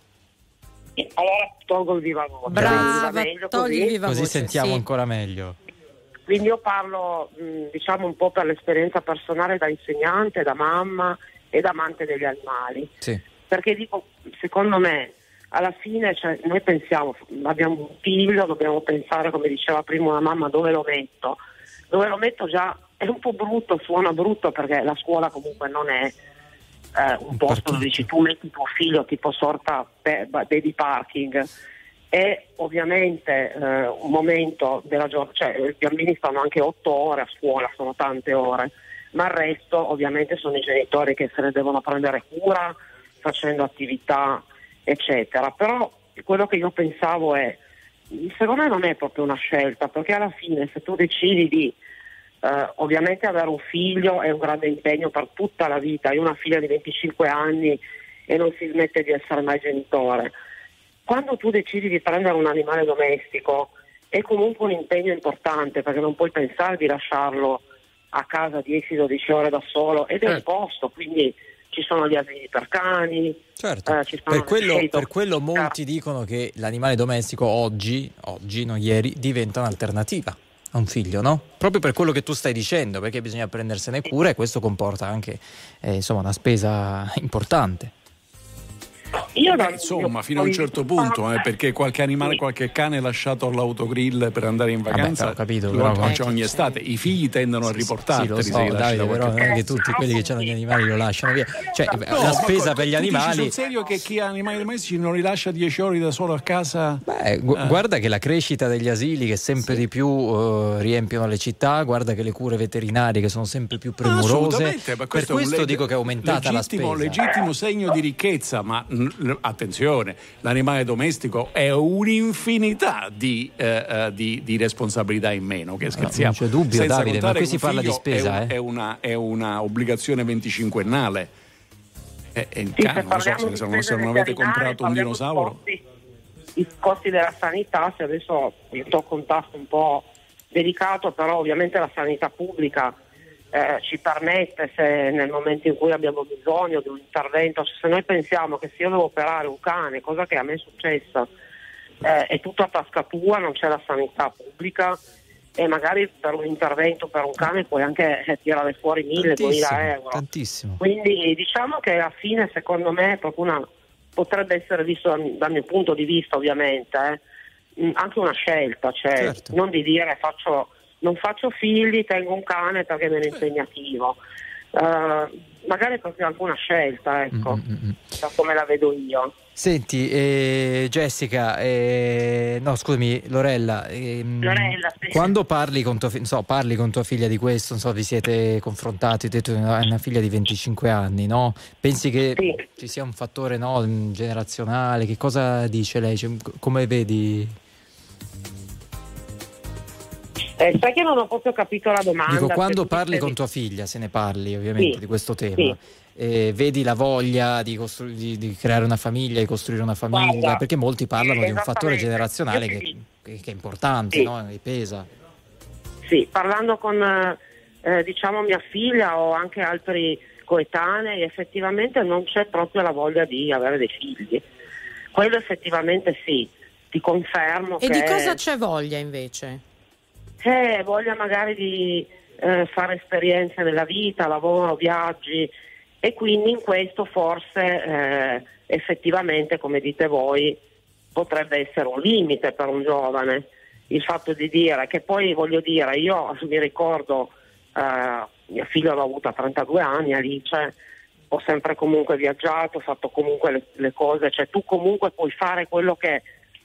Allora tolgo il viva voce. Brava, meglio togli il viva così voce. sentiamo sì. ancora meglio. Quindi io parlo mh, diciamo un po' per l'esperienza personale da insegnante, da mamma e da amante degli animali. Sì. Perché dico, secondo me, alla fine cioè, noi pensiamo, abbiamo un figlio, dobbiamo pensare, come diceva prima una mamma, dove lo metto. Dove lo metto già è un po' brutto, suona brutto perché la scuola comunque non è eh, un posto dove dici tu metti tuo figlio tipo sorta pe- baby parking. È ovviamente eh, un momento della giornata, cioè i bambini stanno anche otto ore a scuola, sono tante ore, ma il resto ovviamente sono i genitori che se ne devono prendere cura facendo attività eccetera. Però quello che io pensavo è, secondo me non è proprio una scelta, perché alla fine se tu decidi di eh, ovviamente avere un figlio è un grande impegno per tutta la vita. Io ho una figlia di venticinque anni e non si smette di essere mai genitore. Quando tu decidi di prendere un animale domestico è comunque un impegno importante, perché non puoi pensare di lasciarlo a casa dieci dodici ore da solo ed è un costo, quindi ci sono gli asili per cani. Certo, eh, ci sono per, quello, scelte. per quello molti dicono che l'animale domestico oggi, oggi, non ieri, diventa un'alternativa a un figlio, no? Proprio per quello che tu stai dicendo, perché bisogna prendersene cura e questo comporta anche eh, insomma una spesa importante. Io Beh, insomma, fino a un certo punto, eh, perché qualche animale, qualche cane lasciato all'autogrill per andare in vacanza, Vabbè, capito, lo però, faccio ogni estate. I figli tendono a riportarli. Sì, lo so, Davide, però non è che tutti quelli che hanno gli animali lo lasciano via. Cioè, no, la spesa per gli animali. Sul serio che chi ha animali domestici non li lascia dieci ore da solo a casa? Beh, gu- eh. guarda che la crescita degli asili che sempre sì. di più uh, riempiono le città, guarda che le cure veterinarie che sono sempre più premurose. Per questo, questo leg- dico che è aumentata la spesa. Legittimo segno di ricchezza, ma n- attenzione. L'animale domestico è un'infinità di, eh, di, di responsabilità in meno, che scherziamo. Non c'è dubbio, senza Davide, ma qui si parla di spesa. È, un, eh. è, una, è una obbligazione venticinquennale. È, è in sì, cane, non so se, se, se non avete comprato un dinosauro. Costi, I costi della sanità, se adesso io tocco un tasto un po' delicato, però ovviamente la sanità pubblica Eh, ci permette, se nel momento in cui abbiamo bisogno di un intervento, se noi pensiamo che se io devo operare un cane, cosa che a me è successa, eh, è tutto a tasca tua, non c'è la sanità pubblica e magari per un intervento per un cane puoi anche eh, tirare fuori mille, duemila euro. Tantissimo. Quindi diciamo che alla fine secondo me è proprio una, potrebbe essere visto dal, dal mio punto di vista ovviamente, eh, anche una scelta, cioè certo. non di dire faccio non faccio figli, tengo un cane perché è meno impegnativo. Uh, magari è proprio anche una scelta, ecco, mm-hmm. da come la vedo io. Senti, eh, Jessica, eh, no scusami, Lorella, ehm, Lorella sì. quando parli con, tua, so, parli con tua figlia di questo, non so, vi siete confrontati, hai detto che hai una figlia di venticinque anni, no? Pensi che sì. ci sia un fattore no, generazionale? Che cosa dice lei? Cioè, come vedi? Eh, sai che non ho proprio capito la domanda. Dico, quando parli con tua figlia, se ne parli ovviamente sì, di questo tema, sì. eh, vedi la voglia di, costru- di, di creare una famiglia, di costruire una famiglia, Guarda, perché molti parlano di un fattore generazionale che, che, che è importante, sì. no? Che pesa. Sì, parlando con eh, diciamo mia figlia o anche altri coetanei, effettivamente non c'è proprio la voglia di avere dei figli. Quello effettivamente sì, ti confermo. E che... di cosa c'è voglia invece? Eh, voglia magari di eh, fare esperienze nella vita, lavoro, viaggi, e quindi in questo forse eh, effettivamente, come dite voi, potrebbe essere un limite per un giovane il fatto di dire che poi, voglio dire, io mi ricordo eh, mio figlio l'ho avuto a trentadue anni, Alice, ho sempre comunque viaggiato, ho fatto comunque le, le cose, cioè tu comunque puoi fare quello che,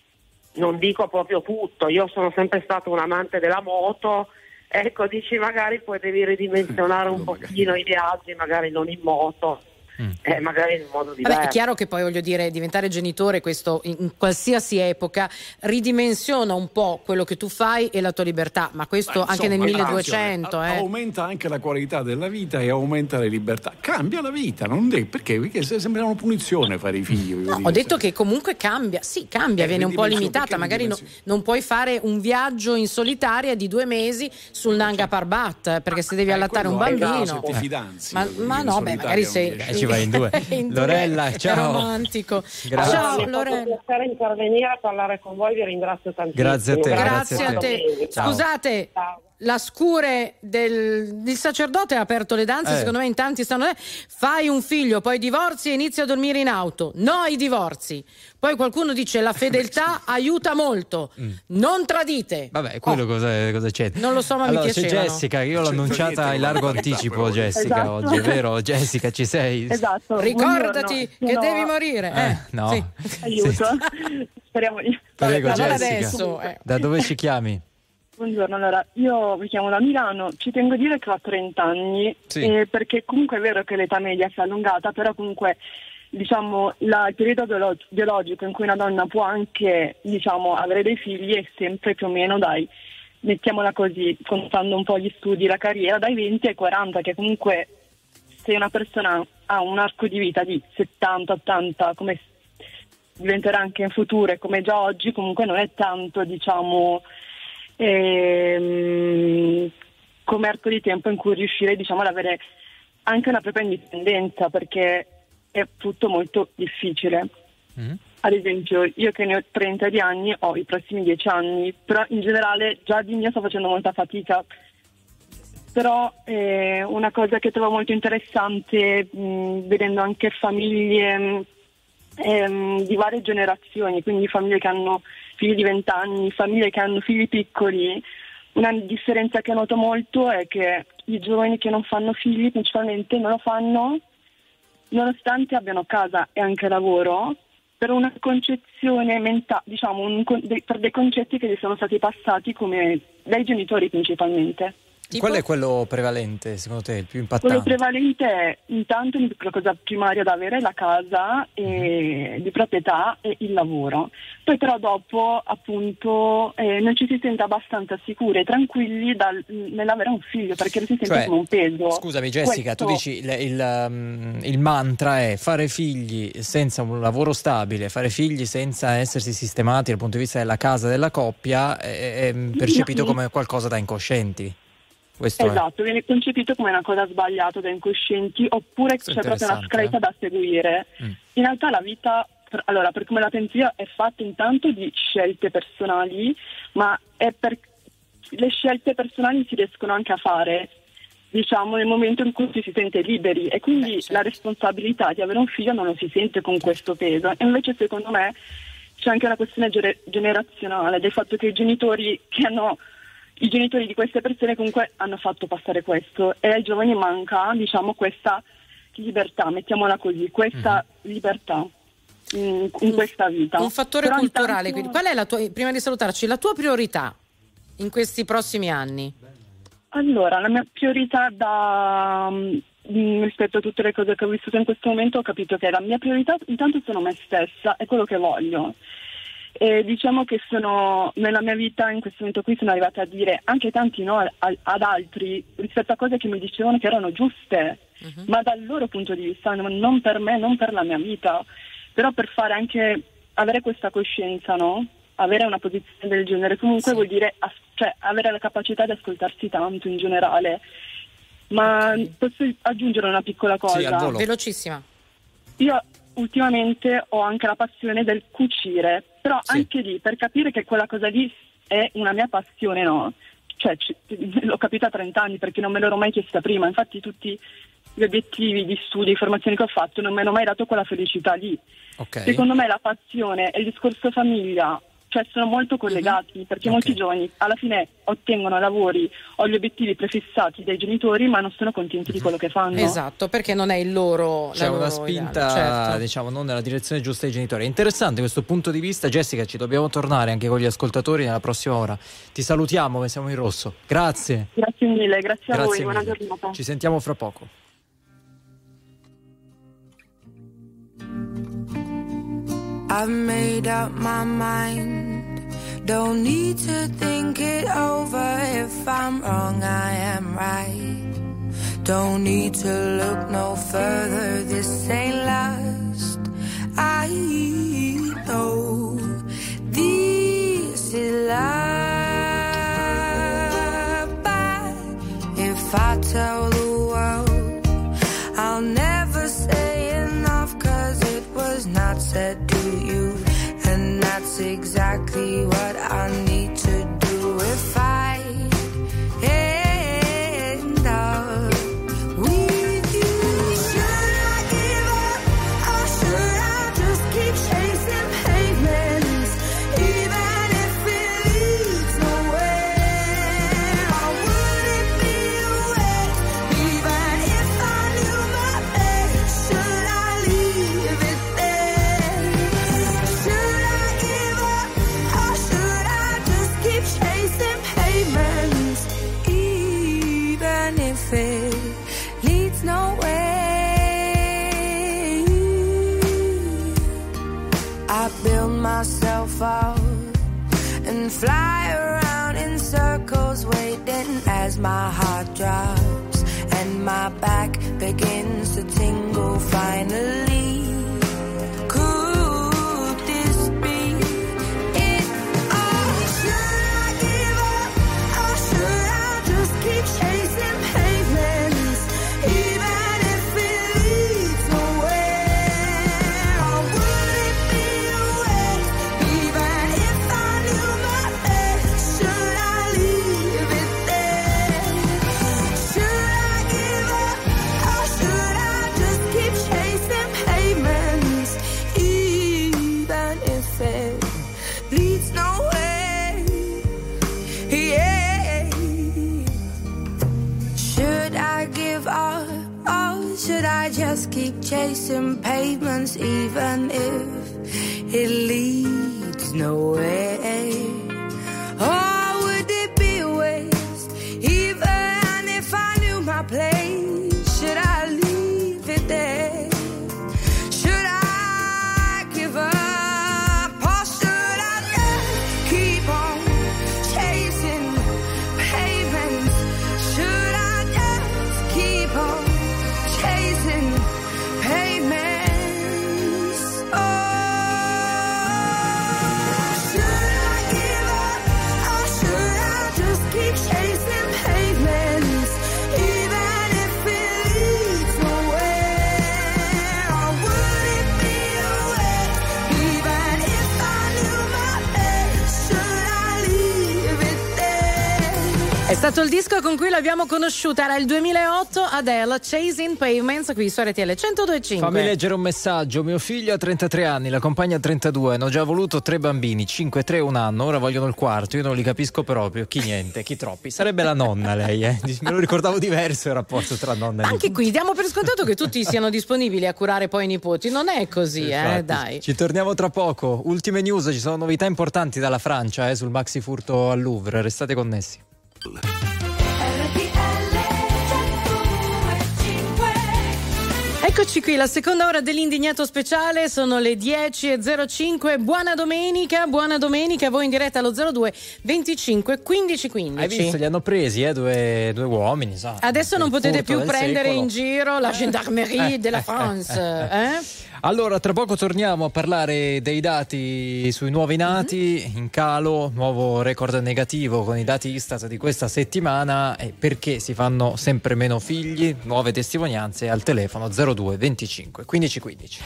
non dico proprio tutto, io sono sempre stato un amante della moto, ecco, dici magari poi devi ridimensionare un pochino i viaggi, magari non in moto, mm. eh, magari in modo diverso. Vabbè, è chiaro che poi, voglio dire, diventare genitore, questo in, in qualsiasi epoca ridimensiona un po' quello che tu fai e la tua libertà, ma questo ma, anche insomma, nel milleduecento eh. aumenta anche la qualità della vita e aumenta le libertà, cambia la vita, non de- perché? Perché sembra una punizione fare i figli. No, dire, ho detto sai. Che comunque cambia, sì, cambia, eh, viene un po' limitata, magari no, non puoi fare un viaggio in solitaria di due mesi sul Nanga Parbat, perché se devi allattare un bambino, se ti fidanzi, ma, ma no, beh, magari se eh, ci vai in due. in Lorella, due, ciao. Romantico. Grazie. Ciao Lorella. È un piacere intervenire a parlare con voi, vi ringrazio tantissimo. Grazie a te. Grazie, grazie a te. Ciao. Scusate. Ciao. La scure del il sacerdote ha aperto le danze, eh. secondo me in tanti stanno fai un figlio, poi divorzi e inizi a dormire in auto, no ai divorzi. Poi qualcuno dice la fedeltà aiuta molto, mm. non tradite. Vabbè, quello oh. cosa, cosa c'è? Non lo so, ma allora, mi piacevano. C'è Jessica, io l'ho annunciata in largo anticipo, Jessica, esatto. oggi, è vero? Jessica, ci sei? Esatto. Ricordati Buongiorno. che no. devi morire. Eh, eh no. Sì. Aiuto. Speriamo di. Prego, Vabbè, Jessica. adesso, eh. Da dove ci chiami? Buongiorno, allora io mi chiamo da Milano, ci tengo a dire che ho trenta anni, sì. eh, perché comunque è vero che l'età media si è allungata, però comunque diciamo la, il periodo biolog- biologico in cui una donna può anche diciamo avere dei figli è sempre più o meno dai, mettiamola così, contando un po' gli studi, la carriera, dai venti ai quaranta, che comunque se una persona ha un arco di vita di settanta ottanta, come diventerà anche in futuro e come già oggi, comunque non è tanto diciamo... Ehm, come arco di tempo in cui riuscire diciamo ad avere anche una propria indipendenza, perché è tutto molto difficile. Mm. Ad esempio io che ne ho trenta di anni ho i prossimi dieci anni, però in generale già di mio sto facendo molta fatica, però eh, una cosa che trovo molto interessante mh, vedendo anche famiglie mh, ehm, di varie generazioni, quindi famiglie che hanno figli di venti anni, famiglie che hanno figli piccoli, una differenza che noto molto è che i giovani che non fanno figli principalmente non lo fanno nonostante abbiano casa e anche lavoro, per una concezione mentale, diciamo un, per dei concetti che gli sono stati passati come dai genitori principalmente. Tipo? Qual è quello prevalente, secondo te, il più impattante? Quello prevalente è intanto la cosa primaria da avere è la casa e, di proprietà e il lavoro. Poi però dopo appunto eh, non ci si sente abbastanza sicuri e tranquilli dal, nell'avere un figlio, perché lo si sente cioè, come un peso. Scusami Jessica, Questo... tu dici il, il, um, il mantra è fare figli senza un lavoro stabile, fare figli senza essersi sistemati dal punto di vista della casa, della coppia, è, è percepito no. come qualcosa da incoscienti. Questo esatto, è. Viene concepito come una cosa sbagliata da incoscienti, oppure c'è proprio una scaletta eh? da seguire. Mm. In realtà la vita, per, allora per come la penso io, è fatta intanto di scelte personali, ma è per le scelte personali si riescono anche a fare, diciamo, nel momento in cui ci si sente liberi, e quindi Beh, certo. la responsabilità di avere un figlio non lo si sente con questo peso. E invece secondo me c'è anche una questione ger- generazionale, del fatto che i genitori che hanno I genitori di queste persone comunque hanno fatto passare questo, e ai giovani manca, diciamo, questa libertà, mettiamola così, questa mm-hmm. libertà in, in questa vita. Un fattore Però culturale, intanto... quindi qual è la tua, prima di salutarci, la tua priorità in questi prossimi anni? Allora, la mia priorità da mh, rispetto a tutte le cose che ho vissuto in questo momento, ho capito che la mia priorità intanto sono me stessa, è quello che voglio. E diciamo che sono nella mia vita in questo momento qui sono arrivata a dire anche tanti no ad, ad altri rispetto a cose che mi dicevano che erano giuste, uh-huh. ma dal loro punto di vista, non per me, non per la mia vita, però per fare anche avere questa coscienza, no? Avere una posizione del genere comunque sì. vuol dire cioè, avere la capacità di ascoltarsi tanto in generale. Ma posso aggiungere una piccola cosa? Sì, al volo. Velocissima. Io ultimamente ho anche la passione del cucire, però sì. anche lì, per capire che quella cosa lì è una mia passione, no? cioè c- l'ho capita a trenta anni perché non me l'ero mai chiesta prima, infatti tutti gli obiettivi di studio, di formazione che ho fatto non mi hanno mai dato quella felicità lì. Okay. Secondo me la passione e il discorso famiglia, cioè sono molto collegati, mm-hmm. perché okay. molti giovani alla fine ottengono lavori o gli obiettivi prefissati dai genitori, ma non sono contenti di quello che fanno. Esatto, perché non è il loro. C'è una spinta, ideale, certo. diciamo, non nella direzione giusta dei genitori. È interessante questo punto di vista. Jessica, ci dobbiamo tornare anche con gli ascoltatori nella prossima ora. Ti salutiamo, che siamo in rosso. Grazie. Grazie mille, grazie a grazie voi, mille. buona giornata. Ci sentiamo fra poco. I've made up my mind, don't need to think it over. If I'm wrong, I am right. Don't need to look no further, this ain't last. I know this is love, but if I tell the world, I'll never say enough, 'cause it was not said to you, and that's exactly what I need to do if I end up with you. Should I give up, or should I just keep chasing pavements, even if it leads nowhere? Or would it be a waste, even if I knew my best? Should I leave it there? Should I give up, or should I just keep chasing pavements, even if it leads nowhere? I build myself up and fly around in circles, waiting as my heart drops and my back begins to tingle finally. Could this be it? Oh, should I give up, or should I just keep chasing pavements, even if it leads nowhere? Or would it be a waste, even if I knew my best? Should I leave it there? Should I give up, or should I just keep chasing pavements, even if it leads nowhere? Yeah. Should I give up, or should I just keep chasing pavements, even if it leads nowhere? Or would it be a waste, even if I knew my place? Should I leave it there? Should I give up, or should I just keep on chasing pavements? Should I just keep on chasing pavements? Oh, should I give up, or should I just keep chasing pavements, even if it leads nowhere? Or would it be a waste, even if I knew my best? Should I leave it there? È stato il disco con cui l'abbiamo conosciuta, era il duemilaotto, Adele, Chasing Pavements, qui su R T L centodue e cinque. Fammi leggere un messaggio. Mio figlio ha trentatré anni, la compagna ha trentadue, hanno già voluto tre bambini, cinque, tre, un anno, ora vogliono il quarto. Io non li capisco proprio, chi niente, chi troppi. Sarebbe la nonna lei, eh? Me lo ricordavo diverso il rapporto tra nonna e nipote. Anche qui diamo per scontato che tutti siano disponibili a curare poi i nipoti, non è così, eh, dai. Ci torniamo tra poco. Ultime news, ci sono novità importanti dalla Francia, eh, sul maxi furto al Louvre, restate connessi. Eccoci qui, la seconda ora dell'Indignato Speciale, sono le dieci e zero cinque. Buona domenica, buona domenica, voi in diretta allo zero due venticinque quindici quindici. Hai visto, li hanno presi, eh, due, due uomini, sa. Adesso non potete più prendere secolo. in giro la gendarmerie eh, della France, eh? Allora, tra poco torniamo a parlare dei dati sui nuovi nati, mm-hmm. in calo, nuovo record negativo con i dati Istat di questa settimana, e perché si fanno sempre meno figli, nuove testimonianze al telefono zero due venticinque quindici quindici.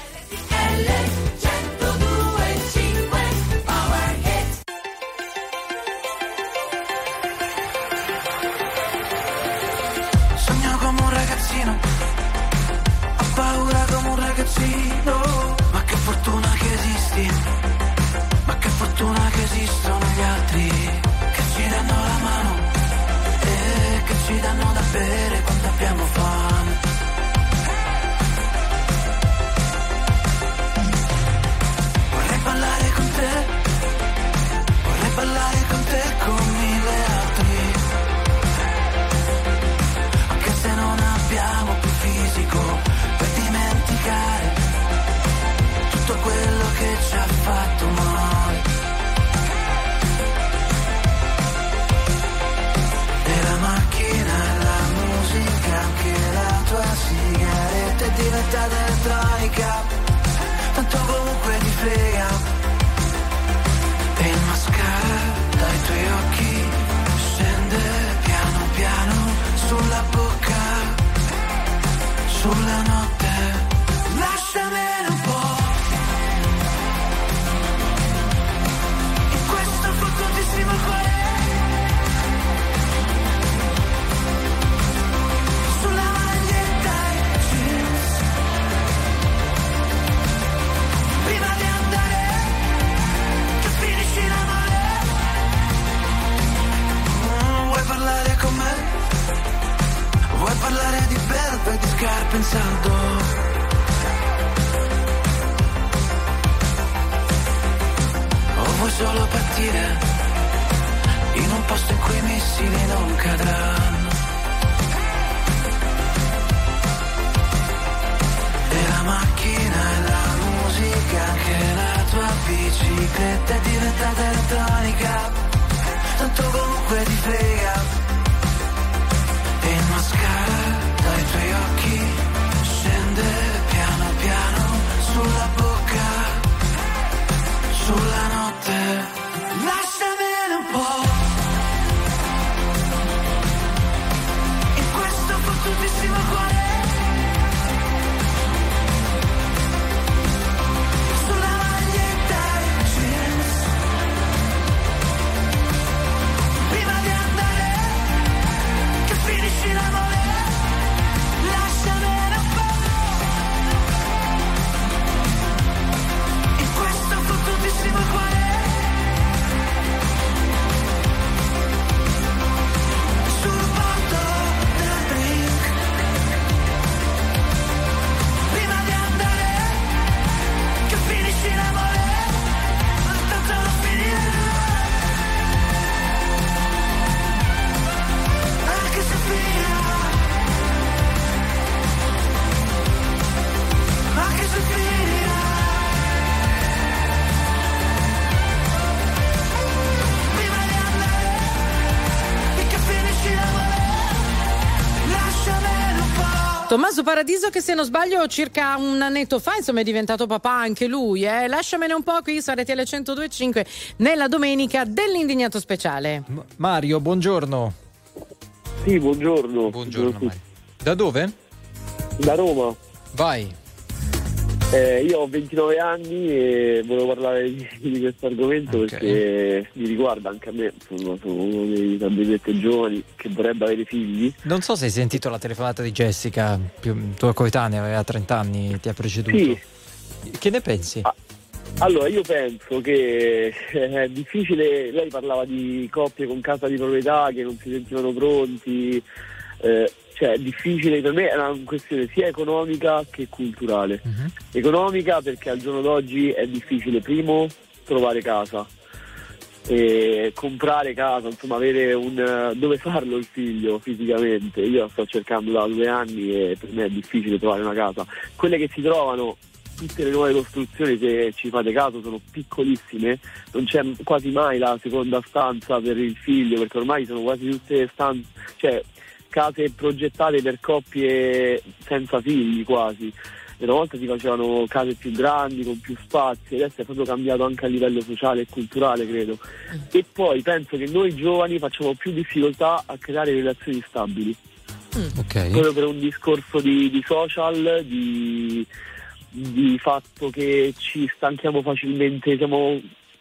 assassino, ho paura come un ragazzino. Ma che fortuna che esisti, ma che fortuna che esistono gli altri che ci danno la mano e che ci danno da bere quando abbiamo fame. Vorrei ballare con te, vorrei ballare con te con mille altri, anche se non abbiamo più fisico per dimenticare tutto quello che ci ha fatto male. E la macchina e la musica, anche la tua sigaretta è diventata elettronica, tanto comunque ti frega. E il mascara dai tuoi occhi scende piano piano sulla bocca, sulla notte. Lasciamene un po' in questo fottutissimo cuore, sulla maglietta e jeans, prima di andare che finisci l'amore. Mm, vuoi parlare con me? Vuoi parlare di belve, di scarpe in saldo? O vuoi solo partire in un posto in cui i missili non cadranno? E la macchina e la musica, anche la tua bicicletta è diventata elettronica, tanto comunque ti frega. E il mascara dai tuoi occhi scende piano piano sulla bocca, sulla notte. Lasciamene un po' in questo fottutissimo cuore, sulla maglietta e jeans, prima di andare che finisci l'amore. Lasciamene un po' in questo fottutissimo cuore, sul bordo del drink, prima di andare che finisci l'amore, tanto non finirà, anche se finirà, anche se finirà, prima di andare e che finisci l'amore. Lasciamene un po'. Tommaso Paradiso, che se non sbaglio circa un annetto fa insomma è diventato papà anche lui, eh? Lasciamene un po' qui su R T L centodue e cinque nella domenica dell'Indignato Speciale. M- Mario, buongiorno. Sì, buongiorno. Buongiorno Mario. Da dove? Da Roma. Vai. Eh, io ho ventinove anni e volevo parlare di, di questo argomento, okay, perché mi riguarda anche a me. Sono, sono uno dei tra virgolette giovani che vorrebbe avere figli. Non so se hai sentito la telefonata di Jessica, più, tua coetanea, aveva trenta anni, ti ha preceduto. Sì. Che ne pensi? Ah, allora, io penso che è difficile. Lei parlava di coppie con casa di proprietà che non si sentivano pronti. Eh, Cioè, è difficile, per me è una questione sia economica che culturale. Uh-huh. Economica perché al giorno d'oggi è difficile, primo, trovare casa, e comprare casa, insomma avere un dove farlo il figlio fisicamente. Io sto cercando da due anni e per me è difficile trovare una casa. Quelle che si trovano, tutte le nuove costruzioni, se ci fate caso, sono piccolissime, non c'è quasi mai la seconda stanza per il figlio, perché ormai sono quasi tutte stanze, cioè case progettate per coppie senza figli quasi. E una volta si facevano case più grandi, con più spazi, adesso è proprio cambiato anche a livello sociale e culturale, credo. E poi penso che noi giovani facciamo più difficoltà a creare relazioni stabili. Okay. Proprio per un discorso di, di social, di, di fatto che ci stanchiamo facilmente, siamo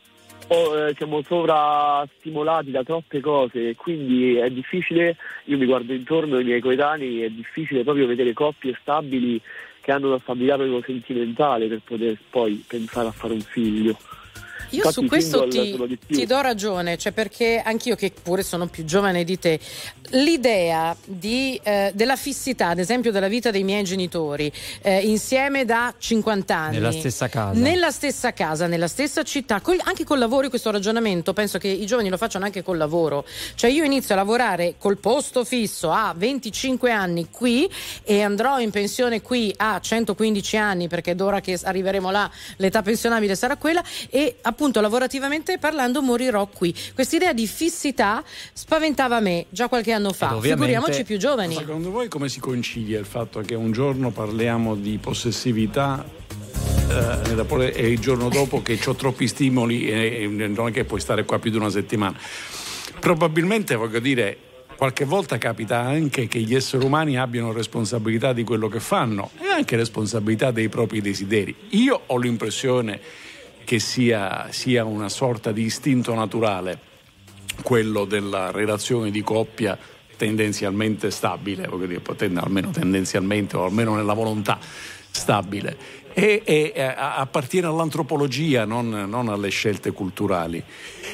oh, eh, siamo sovrastimolati da troppe cose, quindi è difficile, io mi guardo intorno ai miei coetanei, è difficile proprio vedere coppie stabili che hanno una stabilità proprio sentimentale per poter poi pensare a fare un figlio. Io Infatti, su questo ti, di ti do ragione, cioè perché anch'io, che pure sono più giovane di te, l'idea di, eh, della fissità, ad esempio della vita dei miei genitori, eh, insieme da cinquanta anni, nella stessa casa, nella stessa casa, nella stessa città, col, anche col lavoro, questo ragionamento penso che i giovani lo facciano anche col lavoro, cioè io inizio a lavorare col posto fisso a venticinque anni qui e andrò in pensione qui a centoquindici anni, perché d'ora che arriveremo là l'età pensionabile sarà quella, e appunto lavorativamente parlando morirò qui. Quest'idea di fissità spaventava me già qualche anno fa, figuriamoci più giovani. Secondo voi come si concilia il fatto che un giorno parliamo di possessività eh, e il giorno dopo che ho troppi stimoli e, e non è che puoi stare qua più di una settimana? Probabilmente, voglio dire, qualche volta capita anche che gli esseri umani abbiano responsabilità di quello che fanno e anche responsabilità dei propri desideri. Io ho l'impressione che sia, sia una sorta di istinto naturale quello della relazione di coppia tendenzialmente stabile, voglio dire, almeno tendenzialmente o almeno nella volontà stabile, e, e appartiene all'antropologia, non, non alle scelte culturali.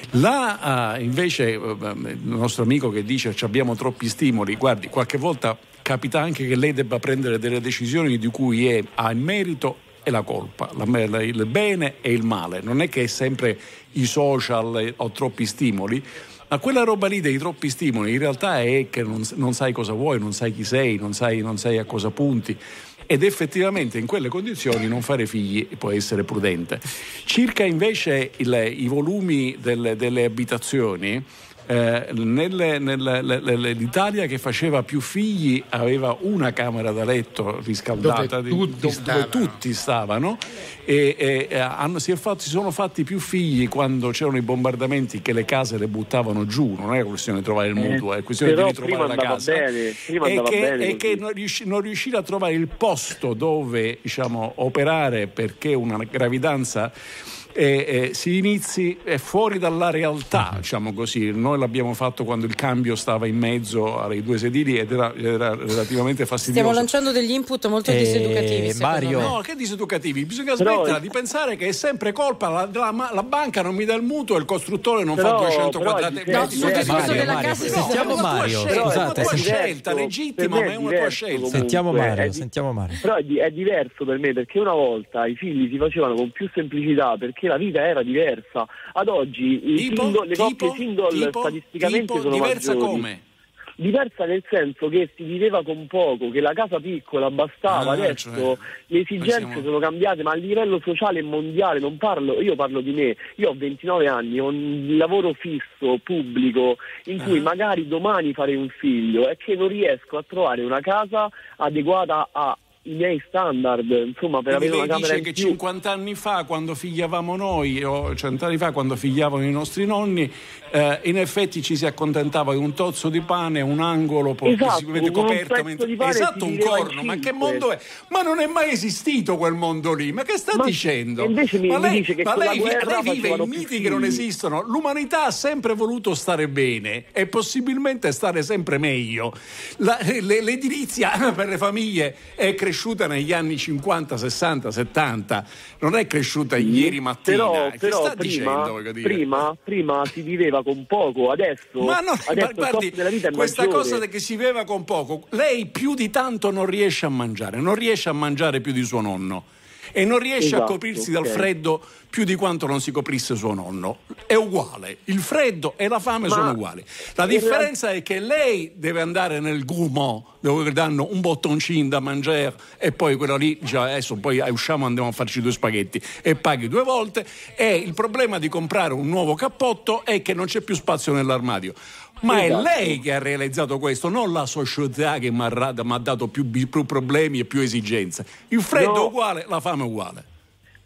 Là uh, invece uh, il nostro amico che dice ci abbiamo troppi stimoli, guardi, qualche volta capita anche che lei debba prendere delle decisioni di cui è, ha il merito e la colpa, la, il bene e il male. Non è che è sempre i social o troppi stimoli, ma quella roba lì dei troppi stimoli in realtà è che non, non sai cosa vuoi, non sai chi sei, non sai, non sai a cosa punti, ed effettivamente in quelle condizioni non fare figli può essere prudente. Circa invece il, i volumi delle, delle abitazioni, Eh, nelle, nelle, nelle, l'Italia che faceva più figli aveva una camera da letto riscaldata dove tutti, dove, stavano. dove tutti stavano e, e hanno, si, è fatto, si sono fatti più figli quando c'erano i bombardamenti, che le case le buttavano giù. Non è questione di trovare il mutuo, è questione Però di ritrovare la casa bene, e che, e che non, riusci, non riuscire a trovare il posto dove, diciamo, operare perché una gravidanza E, e si inizi è fuori dalla realtà, diciamo così. Noi l'abbiamo fatto quando il cambio stava in mezzo ai due sedili ed era, era relativamente fastidioso. Stiamo lanciando degli input molto eh, diseducativi. Mario, no, che diseducativi? Bisogna smettere però di pensare che è sempre colpa la, la, la banca non mi dà il mutuo e il costruttore non però, fa duecento quadrati metri. No, sul discorso della Mario, casa sentiamo no, Mario. Scelta, Scusate, è una tua senti... scelta legittima, ma è una tua scelta. Comunque, sentiamo Mario, di... sentiamo Mario. Però è, di... è diverso per me, perché una volta i figli si facevano con più semplicità perché la vita era diversa. Ad oggi tipo, single, le tipo, coppie single tipo, statisticamente tipo, sono diversa maggiori. Come? Diversa nel senso che si viveva con poco, che la casa piccola bastava, ah, adesso cioè, le esigenze siamo... sono cambiate, ma a livello sociale e mondiale, non parlo, io parlo di me, io ho ventinove anni, ho un lavoro fisso, pubblico, in cui ah. magari domani farei un figlio, è che non riesco a trovare una casa adeguata a i miei standard, insomma, per quindi avere una camera dice in che più. cinquanta anni fa, quando figliavamo noi, o cento anni fa quando figliavano i nostri nonni, eh, in effetti ci si accontentava di un tozzo di pane, un angolo esatto, sicuramente coperto, mentre... esatto, un corno, ma che mondo è? Ma non è mai esistito quel mondo lì, ma che sta ma dicendo? Invece mi, ma lei, mi dice che ma con lei, la guerra lei vive in miti che non esistono. L'umanità ha sempre voluto stare bene e possibilmente stare sempre meglio. La, le, l'edilizia per le famiglie è cresciuta negli anni cinquanta, sessanta, settanta, non è cresciuta sì, ieri mattina. Però, che però sta prima, dicendo, dire? Prima, prima si viveva con poco, adesso, ma non, adesso guardi, della vita è questa maggiore. cosa che si viveva con poco, lei più di tanto non riesce a mangiare, non riesce a mangiare più di suo nonno e non riesce esatto, a coprirsi okay. dal freddo più di quanto non si coprisse suo nonno. È uguale, il freddo e la fame ma sono uguali. La differenza è che lei deve andare nel gourmand dove danno un bottoncino da mangiare e poi quello lì dice adesso poi usciamo andiamo a farci due spaghetti e paghi due volte, e il problema di comprare un nuovo cappotto è che non c'è più spazio nell'armadio. Ma esatto. È lei che ha realizzato questo, non la società che mi ha dato più, più problemi e più esigenze. Il freddo no. è uguale, la fame è uguale.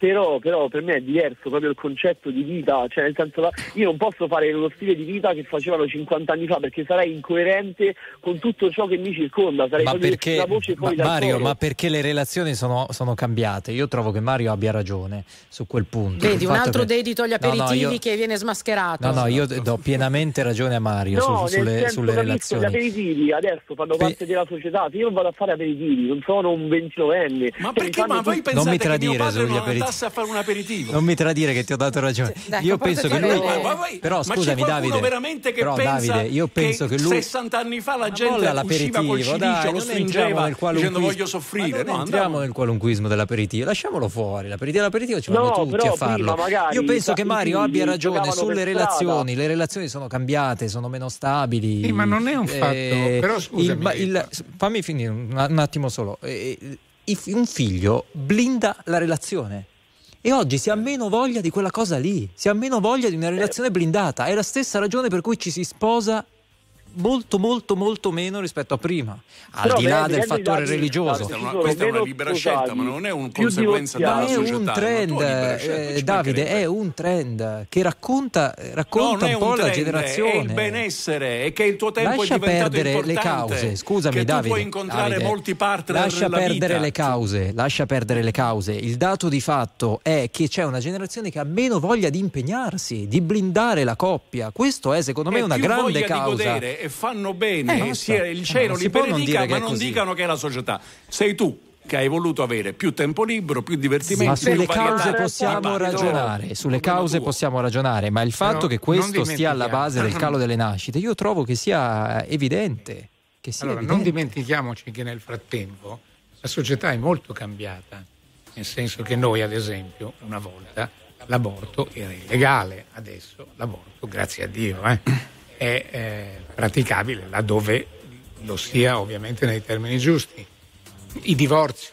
Però, però per me è diverso proprio il concetto di vita, cioè nel senso io non posso fare lo stile di vita che facevano cinquanta anni fa, perché sarei incoerente con tutto ciò che mi circonda, sarei ma perché, la voce fuori ma, dal Mario, coro. ma perché le relazioni sono, sono cambiate? Io trovo che Mario abbia ragione su quel punto. Vedi, un altro che... dedito agli aperitivi no, no, io... che viene smascherato. No, no, io do pienamente ragione a Mario no, su, sulle, sulle relazioni. Gli aperitivi adesso fanno parte Pe... della società, io non vado a fare aperitivi, non sono un ventinovenne. Ma perché? Ma voi pensate non mi che mio padre non aperitivi. andasse a fare un aperitivo? Non mi tradire che ti ho dato ragione. Dai, io penso che lui ma, ma, ma, però ma scusami c'è Davide, veramente che però pensa Davide, io penso che, che lui sessanta anni fa la gente usciva col cilicio, dai, lo stringeva nel dicendo voglio soffrire. Non no, entriamo andiamo. nel qualunquismo dell'aperitivo, lasciamolo fuori. L'aperitivo, l'aperitivo ci vanno no, tutti a farlo. Io penso che Mario abbia ragione sulle relazioni. Le relazioni sono cambiate, sono meno stabili. Sì, ma non è un fatto. Eh, però scusami, il, il, fammi finire un, un attimo solo. Eh, un figlio blinda la relazione. E oggi si ha meno voglia di quella cosa lì, si ha meno voglia di una relazione blindata. È la stessa ragione per cui ci si sposa molto molto molto meno rispetto a prima, al però di là vedi, del vedi, fattore vedi, religioso. Questa è una, questa è una libera scelta, ma non è una conseguenza ma della è società. un trend, eh, Davide, è un trend che racconta, racconta no, un po' un trend, la generazione. È il benessere, è che il tuo tempo lascia è diventato perdere importante, le cause. Scusami, che Davide, tu puoi incontrare Davide, molti partner lascia nella perdere vita. le cause, lascia perdere le cause. Il dato di fatto è che c'è una generazione che ha meno voglia di impegnarsi, di blindare la coppia. Questo è secondo me è una più grande voglia causa. Di godere e fanno bene. Eh, si è, il cielo no, li benedica, ma non così. dicano che è la società. Sei tu che hai voluto avere più tempo libero, più divertimento. Ma sulle più cause varietà. possiamo ragionare, sulle cause tuo. possiamo ragionare, ma il fatto Però che questo stia alla base del calo delle nascite, io trovo che sia evidente. Che sia allora, evidente. non dimentichiamoci che nel frattempo la società è molto cambiata, nel senso che noi, ad esempio, una volta l'aborto era illegale, adesso l'aborto, grazie a Dio, eh, è eh, praticabile laddove lo sia, ovviamente nei termini giusti. I divorzi,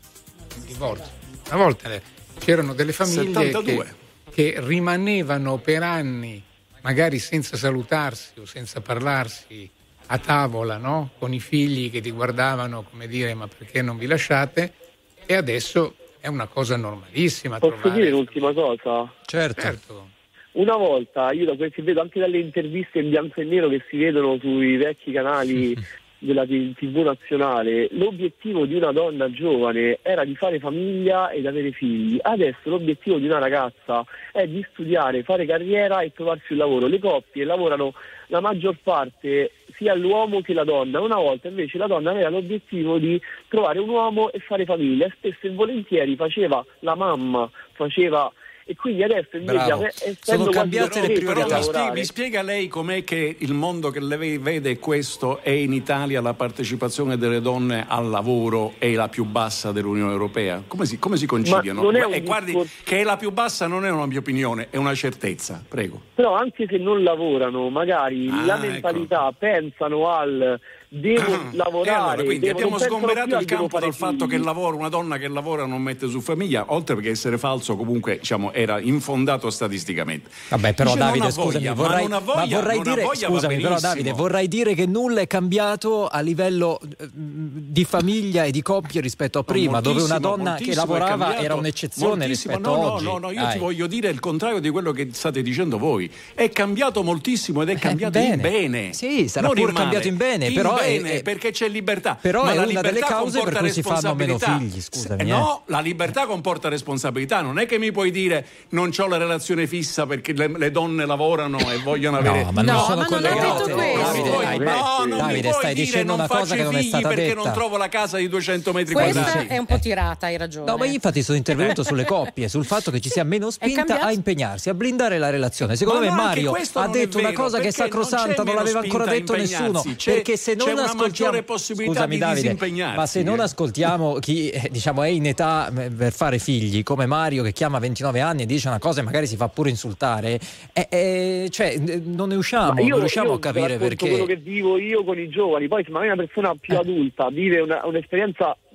i divorzi. Una volta c'erano delle famiglie che, che rimanevano per anni magari senza salutarsi o senza parlarsi a tavola, no? Con i figli che ti guardavano come dire ma perché non vi lasciate, e adesso è una cosa normalissima. Posso trovare... dire l'ultima cosa? Certo. certo. Una volta, io da quel che vedo anche dalle interviste in bianco e nero che si vedono sui vecchi canali della tivù nazionale, l'obiettivo di una donna giovane era di fare famiglia ed avere figli. Adesso l'obiettivo di una ragazza è di studiare, fare carriera e trovarsi un lavoro. Le coppie lavorano la maggior parte sia l'uomo che la donna. Una volta invece la donna aveva l'obiettivo di trovare un uomo e fare famiglia, spesso e volentieri faceva la mamma, faceva... E quindi adesso invece sono cambiate le priorità. Però mi, spiega, mi spiega lei com'è che il mondo che lei vede è questo, e in Italia la partecipazione delle donne al lavoro è la più bassa dell'Unione Europea? Come si, come si conciliano? E discorso... guardi che è la più bassa non è una mia opinione, è una certezza, prego. Però anche se non lavorano, magari ah, la mentalità, ecco. pensano al devo ah, lavorare. E allora, quindi devo, abbiamo sgomberato il campo dal figli. fatto che il lavoro, una donna che lavora non mette su famiglia, oltre perché essere falso comunque diciamo era infondato statisticamente. Vabbè, però Dice, Davide, voglia, scusami, ma vorrei, ma voglia, ma vorrei dire, voglia, scusami, però Davide, vorrei dire che nulla è cambiato a livello eh, di famiglia e di coppie rispetto a prima, dove una donna che lavorava era un'eccezione rispetto no, a oggi. No, no, no, io Dai. ti voglio dire il contrario di quello che state dicendo voi. È cambiato moltissimo ed è cambiato eh, in bene. Sì, sarà non pure in cambiato in bene, in però bene, è, è, perché c'è libertà. Però ma è la una delle libertà cause per cui si fanno meno figli, scusami. Eh. No, la libertà comporta responsabilità. Non è che mi puoi dire non c'ho la relazione fissa perché le, le donne lavorano e vogliono avere. No, ma non no, sono ma non ho detto Davide, questo. Davide, no, non Davide, mi stai dire, dicendo non una cosa che non è stata perché detta. non trovo la casa di duecento metri Questa quadrati. è un po' tirata, hai ragione. No, ma io infatti sono intervenuto sulle coppie, sul fatto che ci sia meno spinta a impegnarsi, a blindare la relazione. Secondo ma me no, Mario ha detto una cosa che è sacrosanta, non, non l'aveva ancora detto nessuno. C'è, perché se non c'è una ascoltiamo, maggiore possibilità scusami di Davide, disimpegnarsi. ma se non ascoltiamo chi eh, diciamo è in età per fare figli, come Mario che chiama ventinove anni e dice una cosa e magari si fa pure insultare, eh, eh, cioè non ne usciamo, io, non riusciamo io a capire perché. quello che vivo io con i giovani, poi se magari una persona più eh. adulta vive una, un'esperienza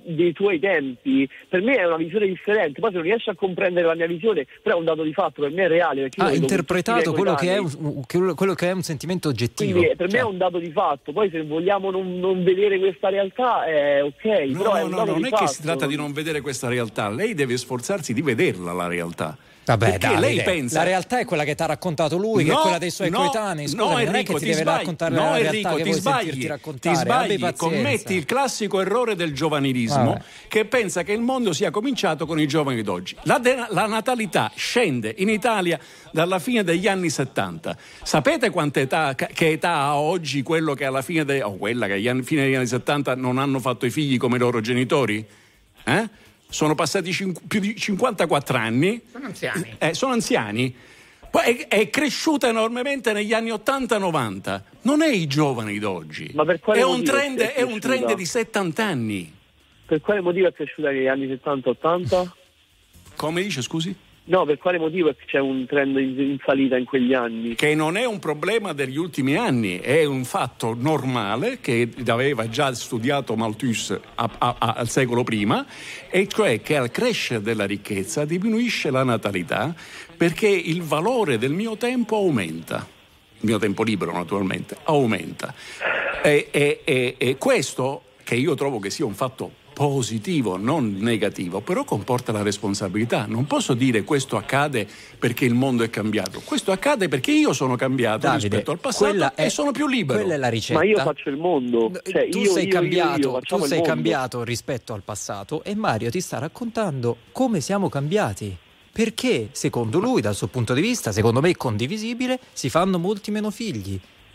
dei tuoi tempi, per me è una visione differente. Poi se non riesci a comprendere la mia visione, però è un dato di fatto, per me è reale. Ha ah, interpretato quello che, è un, quello che è un sentimento oggettivo. Quindi per cioè. me è un dato di fatto. Poi se vogliamo non, non vedere questa realtà è ok. No, però no, è un no, dato non di è fatto. che si tratta di non vedere questa realtà, lei deve sforzarsi di vederla la realtà. Vabbè, perché Davide, lei pensa la realtà è quella che ti ha raccontato lui, no, che è quella dei suoi no, coetanei. Scusami, no, non Enrico, è che ti, ti deve sbagli, raccontare no, la realtà Enrico, che ti vuoi sbagli, sentirti raccontare. ti sbagli, commetti commetti il classico errore del giovanilismo. Vabbè. Che pensa che il mondo sia cominciato con i giovani d'oggi. La, de- la natalità scende in Italia dalla fine degli anni settanta. Sapete quanta età, che età ha oggi quello che alla fine de- o quella che alla fine degli anni settanta non hanno fatto i figli come i loro genitori? Eh? Sono passati cinqu- più di cinquantaquattro anni. Sono anziani. Eh, sono anziani. Poi è, è cresciuta enormemente negli anni ottanta novanta. Non è i giovani d'oggi. Ma per quale è un motivo trend, è è un trend di settanta anni. Per quale motivo è cresciuta negli anni settanta ottanta? Come dice, scusi? No, per quale motivo c'è un trend in salita in quegli anni? Che non è un problema degli ultimi anni, è un fatto normale che aveva già studiato Malthus a, a, a, al secolo prima, e cioè che al crescere della ricchezza diminuisce la natalità perché il valore del mio tempo aumenta. Il mio tempo libero, naturalmente, aumenta. E, e, e, e questo, che io trovo che sia un fatto positivo, non negativo, però comporta la responsabilità. Non posso dire questo accade perché il mondo è cambiato. Questo accade perché io sono cambiato, Davide, rispetto al passato, è, e sono più libero. Quella è la ricetta. Ma io faccio il mondo. Cioè, tu io, sei io, cambiato, io, io, tu sei il cambiato rispetto al passato, e Mario ti sta raccontando come siamo cambiati. Perché, secondo lui, dal suo punto di vista, secondo me condivisibile, si fanno molti meno figli.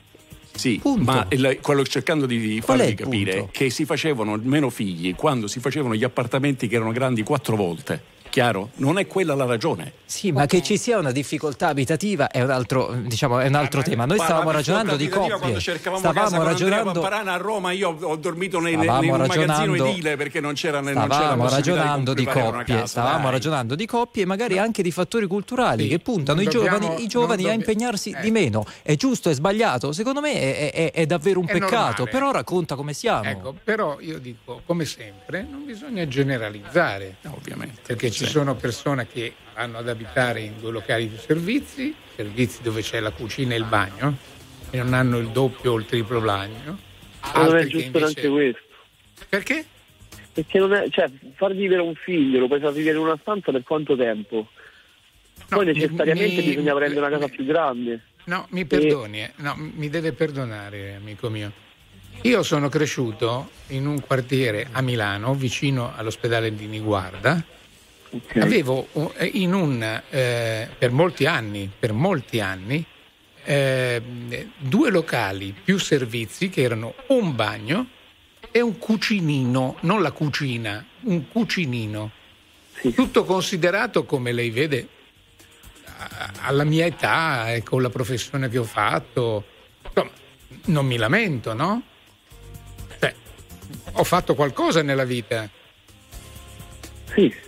Sì, punto. ma il, quello che cercando di farvi capire punto? Che si facevano meno figli quando si facevano gli appartamenti che erano grandi quattro volte. Chiaro? Non è quella la ragione. Sì, ma okay. Che ci sia una difficoltà abitativa è un altro, diciamo, è un altro ah, tema. Noi stavamo ragionando di coppie. Quando cercavamo stavamo casa ragionando con Andrea Pamparana a Roma, io ho dormito nei, nei, in un magazzino edile perché non c'era non stavamo c'era ragionando di, di coppie, casa, stavamo dai. ragionando di coppie e magari anche di fattori culturali sì, che puntano i dobbiamo, giovani, i giovani dobbiamo, a impegnarsi eh. di meno. È giusto, è sbagliato? Secondo me è, è, è davvero un è peccato, normale. Però racconta come siamo. Ecco, però io dico, come sempre, non bisogna generalizzare, no, ovviamente, perché ci sì. sono persone che vanno ad abitare in due locali di servizi, servizi dove c'è la cucina e il bagno, e non hanno il doppio o il triplo bagno. Non è giusto invece... anche questo. Perché? Perché non è, cioè, far vivere un figlio, lo puoi far vivere in una stanza per quanto tempo? No, Poi necessariamente mi, bisogna mi, prendere una casa mi, più grande. No, mi perdoni, eh. no, mi deve perdonare, amico mio. Io sono cresciuto in un quartiere a Milano, vicino all'ospedale di Niguarda. Okay. Avevo in un eh, per molti anni, per molti anni, eh, due locali più servizi che erano un bagno e un cucinino, non la cucina, un cucinino. Sì. Tutto considerato, come lei vede, alla mia età e con la professione che ho fatto, insomma, non mi lamento, no? Cioè, ho fatto qualcosa nella vita. Sì.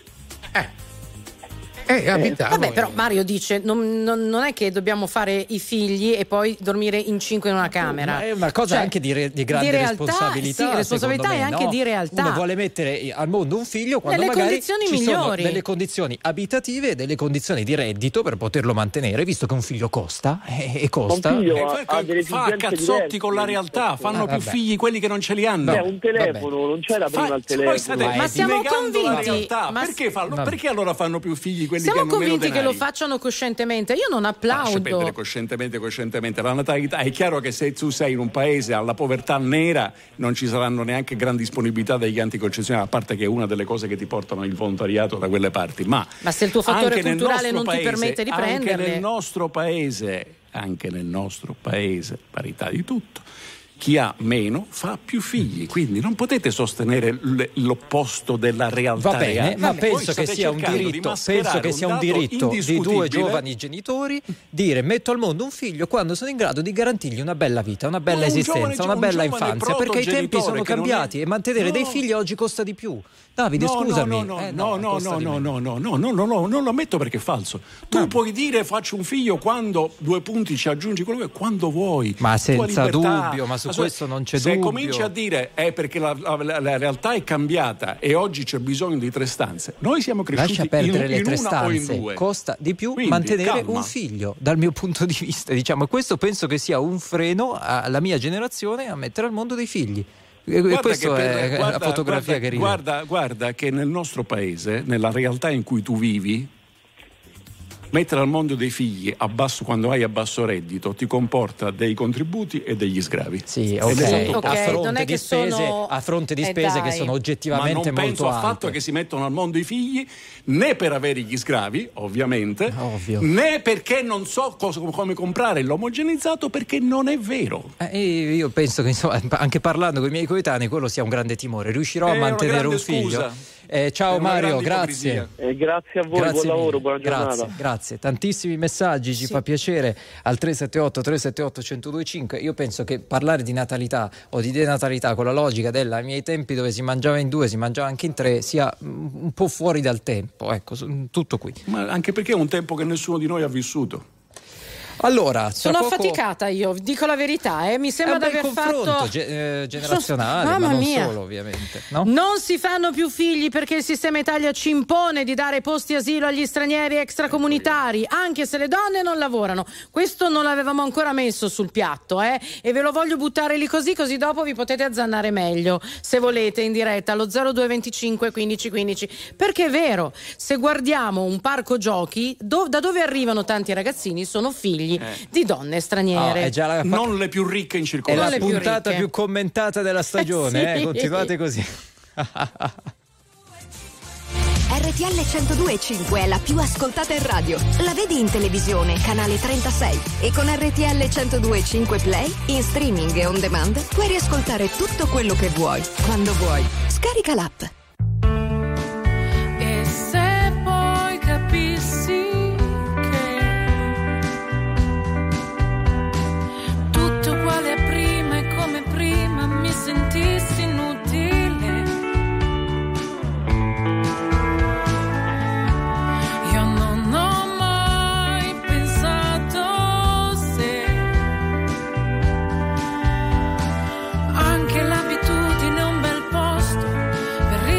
Eh, abitavo. Vabbè, però Mario dice non, non, non è che dobbiamo fare i figli e poi dormire in cinque in una camera. Ma è una cosa cioè, anche di, re, di grande di realtà, responsabilità. Sì, responsabilità me, e anche no? di realtà. Uno vuole mettere al mondo un figlio quando nelle magari condizioni ci migliori. sono delle condizioni abitative e delle condizioni di reddito per poterlo mantenere, visto che un figlio costa e, e costa. Un figlio eh, ha, ha delle fa cazzotti diverse. con la realtà, fanno ah, più figli quelli che non ce li hanno. È un telefono, vabbè. non c'era prima fa, il telefono. State, ma siamo convinti. Ma perché, fanno, perché allora fanno più figli quelli siamo che hanno meno convinti denari? Che lo facciano coscientemente. Io non applaudo. Coscientemente, coscientemente. La natalità è chiaro che se tu sei in un paese alla povertà nera non ci saranno neanche gran disponibilità degli anticoncezionali, a parte che è una delle cose che ti portano il volontariato da quelle parti. Ma, ma se il tuo fattore culturale non paese, ti permette di prenderle, anche nel nostro paese, anche nel nostro paese, parità di tutto. Chi ha meno fa più figli, quindi non potete sostenere l'opposto della realtà. Va bene, reale. ma penso che sia un diritto, penso che sia un diritto di due giovani genitori dire metto al mondo un figlio quando sono in grado di garantirgli una bella vita, una bella un esistenza, giovane, una bella un infanzia, perché i tempi sono cambiati è... e mantenere no. dei figli oggi costa di più. Davide, no, scusami. No, no, eh, no, no, no, no, no, no, no, no, no, no, non lo ammetto perché è falso. Tu no. puoi dire faccio un figlio quando due punti ci aggiungi quello che quando vuoi. Ma senza dubbio, ma su su questo non c'è se dubbio. Se cominci a dire è eh, perché la, la, la realtà è cambiata e oggi c'è bisogno di tre stanze, noi siamo cresciuti Lascia perdere in, le in tre una stanze, o in due. Costa di più Quindi, mantenere calma. un figlio, dal mio punto di vista, diciamo, e questo penso che sia un freno alla mia generazione a mettere al mondo dei figli. E questa è guarda, la fotografia guarda, che ride. Guarda, guarda che nel nostro paese, nella realtà in cui tu vivi, mettere al mondo dei figli a basso, quando hai a basso reddito, ti comporta dei contributi e degli sgravi. Sì, ok, okay. a fronte di spese, sono... a fronte di eh spese dai. che sono oggettivamente molto alte. Ma non penso affatto che si mettano al mondo i figli né per avere gli sgravi, ovviamente, Ovvio. né perché non so cosa, come comprare l'omogenizzato, perché non è vero. Eh, io penso che, insomma, anche parlando con i miei coetanei, quello sia un grande timore. Riuscirò È a mantenere un scusa. figlio? Eh, ciao Mario, grazie. Eh, grazie a voi, Grazie buon mille. lavoro, buona giornata. Grazie, grazie. Tantissimi messaggi, ci Sì. fa piacere al tre sette otto tre sette otto uno zero due cinque. Io penso che parlare di natalità o di denatalità con la logica della ai miei tempi dove si mangiava in due, si mangiava anche in tre, sia un po' fuori dal tempo. Ecco, tutto qui. Ma anche perché è un tempo che nessuno di noi ha vissuto. Allora, sono poco... affaticata io, dico la verità, eh. Mi sembra di aver fatto ge- eh, generazionale, Mamma ma non mia. solo, ovviamente. No? Non si fanno più figli perché il sistema Italia ci impone di dare posti asilo agli stranieri extracomunitari, anche se le donne non lavorano. Questo non l'avevamo ancora messo sul piatto, eh? E ve lo voglio buttare lì così, così dopo vi potete azzannare meglio, se volete, in diretta allo zero due venticinque quindici quindici. Perché è vero, se guardiamo un parco giochi, do- da dove arrivano tanti ragazzini sono figli Eh. di donne straniere. Oh, è già la... Non le più ricche in È circolazione. la puntata più, più commentata della stagione, Eh, sì. eh? Continuate così. R T L centodue e cinque è la più ascoltata in radio. La vedi in televisione, canale trentasei. E con R T L centodue e cinque Play, in streaming e on demand, puoi riascoltare tutto quello che vuoi, quando vuoi. Scarica l'app. E se poi capissi mi sentissi inutile, io non ho mai pensato se anche l'abitudine è un bel posto per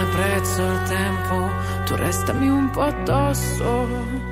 apprezzo il tempo, tu restami un po' addosso.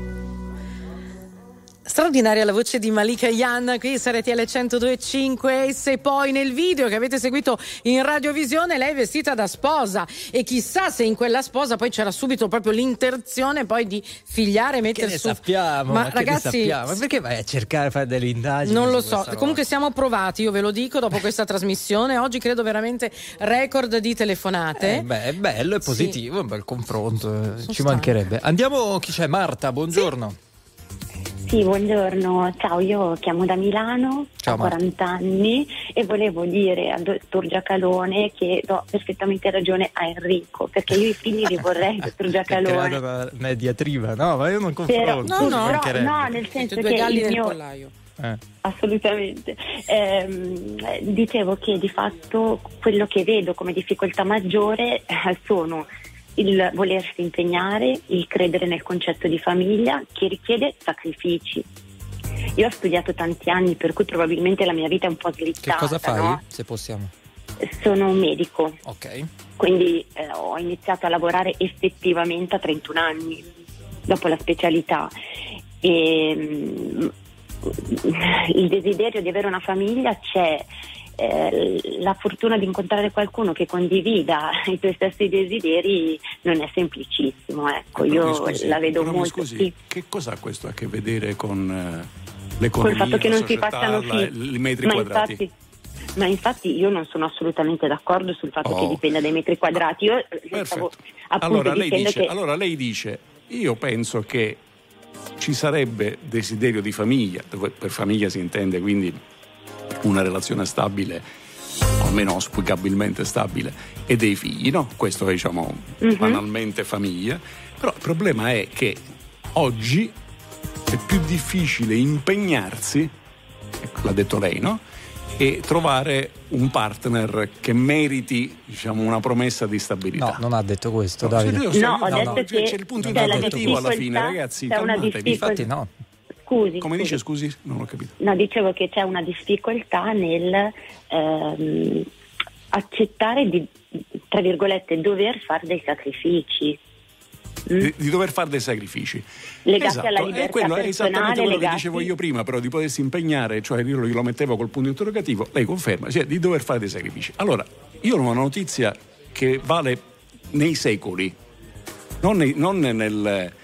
Straordinaria la voce di Malika Yan qui su R T L centodue e cinque. E se poi nel video che avete seguito in radiovisione lei è vestita da sposa, e chissà se in quella sposa poi c'era subito proprio l'intenzione poi di figliare e mettere che ne su. sappiamo, ma, ma ragazzi, che ne sappiamo? Ma perché vai a cercare fare delle indagini? Non lo so, comunque siamo provati, io ve lo dico, dopo questa trasmissione oggi credo veramente record di telefonate. Eh, beh, è bello, è positivo, sì. È un bel confronto, Sono ci stati. mancherebbe. Andiamo, chi c'è? Marta, buongiorno. Sì. Sì, buongiorno, ciao, io chiamo da Milano, ciao, ho quaranta anni e volevo dire al dottor Giacalone che do perfettamente ragione a Enrico, perché io i figli li vorrei, dottor Giacalone. È una mediatriva, no, ma io non confronto. Però, no, no, però, no, nel senso due che galli il del mio... pollaio. Eh. Assolutamente. Eh, dicevo che di fatto quello che vedo come difficoltà maggiore eh, sono il volersi impegnare, il credere nel concetto di famiglia che richiede sacrifici. Io ho studiato tanti anni, per cui probabilmente la mia vita è un po' slittata. Che cosa fai, no? se possiamo? Sono un medico. Ok. Quindi eh, ho iniziato a lavorare effettivamente a trentuno anni, dopo la specialità. E mm, il desiderio di avere una famiglia c'è. Eh, la fortuna di incontrare qualcuno che condivida i tuoi stessi desideri non è semplicissimo, ecco. Io scusi, la vedo però molto. Scusi, sì. Che cosa ha questo a che vedere con uh, l'economia, col fatto che la non società, si facciano la, figli? i metri ma quadrati? Infatti, ma infatti io non sono assolutamente d'accordo sul fatto oh. che dipenda dai metri quadrati. Io stavo appunto allora, lei dicendo dice, che... allora lei dice, io penso che ci sarebbe desiderio di famiglia, dove per famiglia si intende quindi una relazione stabile, o almeno auspicabilmente stabile, e dei figli, no? Questo è, diciamo, mm-hmm. banalmente famiglia. Però il problema è che oggi è più difficile impegnarsi, ecco, l'ha detto lei, no? E trovare un partner che meriti, diciamo, una promessa di stabilità. No, non ha detto questo, no, Davide. Io sto, no, ho no, detto no, che c'è il punto interrogativo alla fine, ragazzi, calmatevi. Infatti no. Scusi, Come scusi. dice, scusi? Non ho capito. No, dicevo che c'è una difficoltà nel ehm, accettare di, tra virgolette, dover fare dei sacrifici. Mm? Di, di dover fare dei sacrifici legati esatto. alla libertà è quello, è esattamente quello legati... che dicevo io prima, però di potersi impegnare, cioè io lo mettevo col punto interrogativo, lei conferma, cioè di dover fare dei sacrifici. Allora, io ho una notizia che vale nei secoli, non, nei, non nel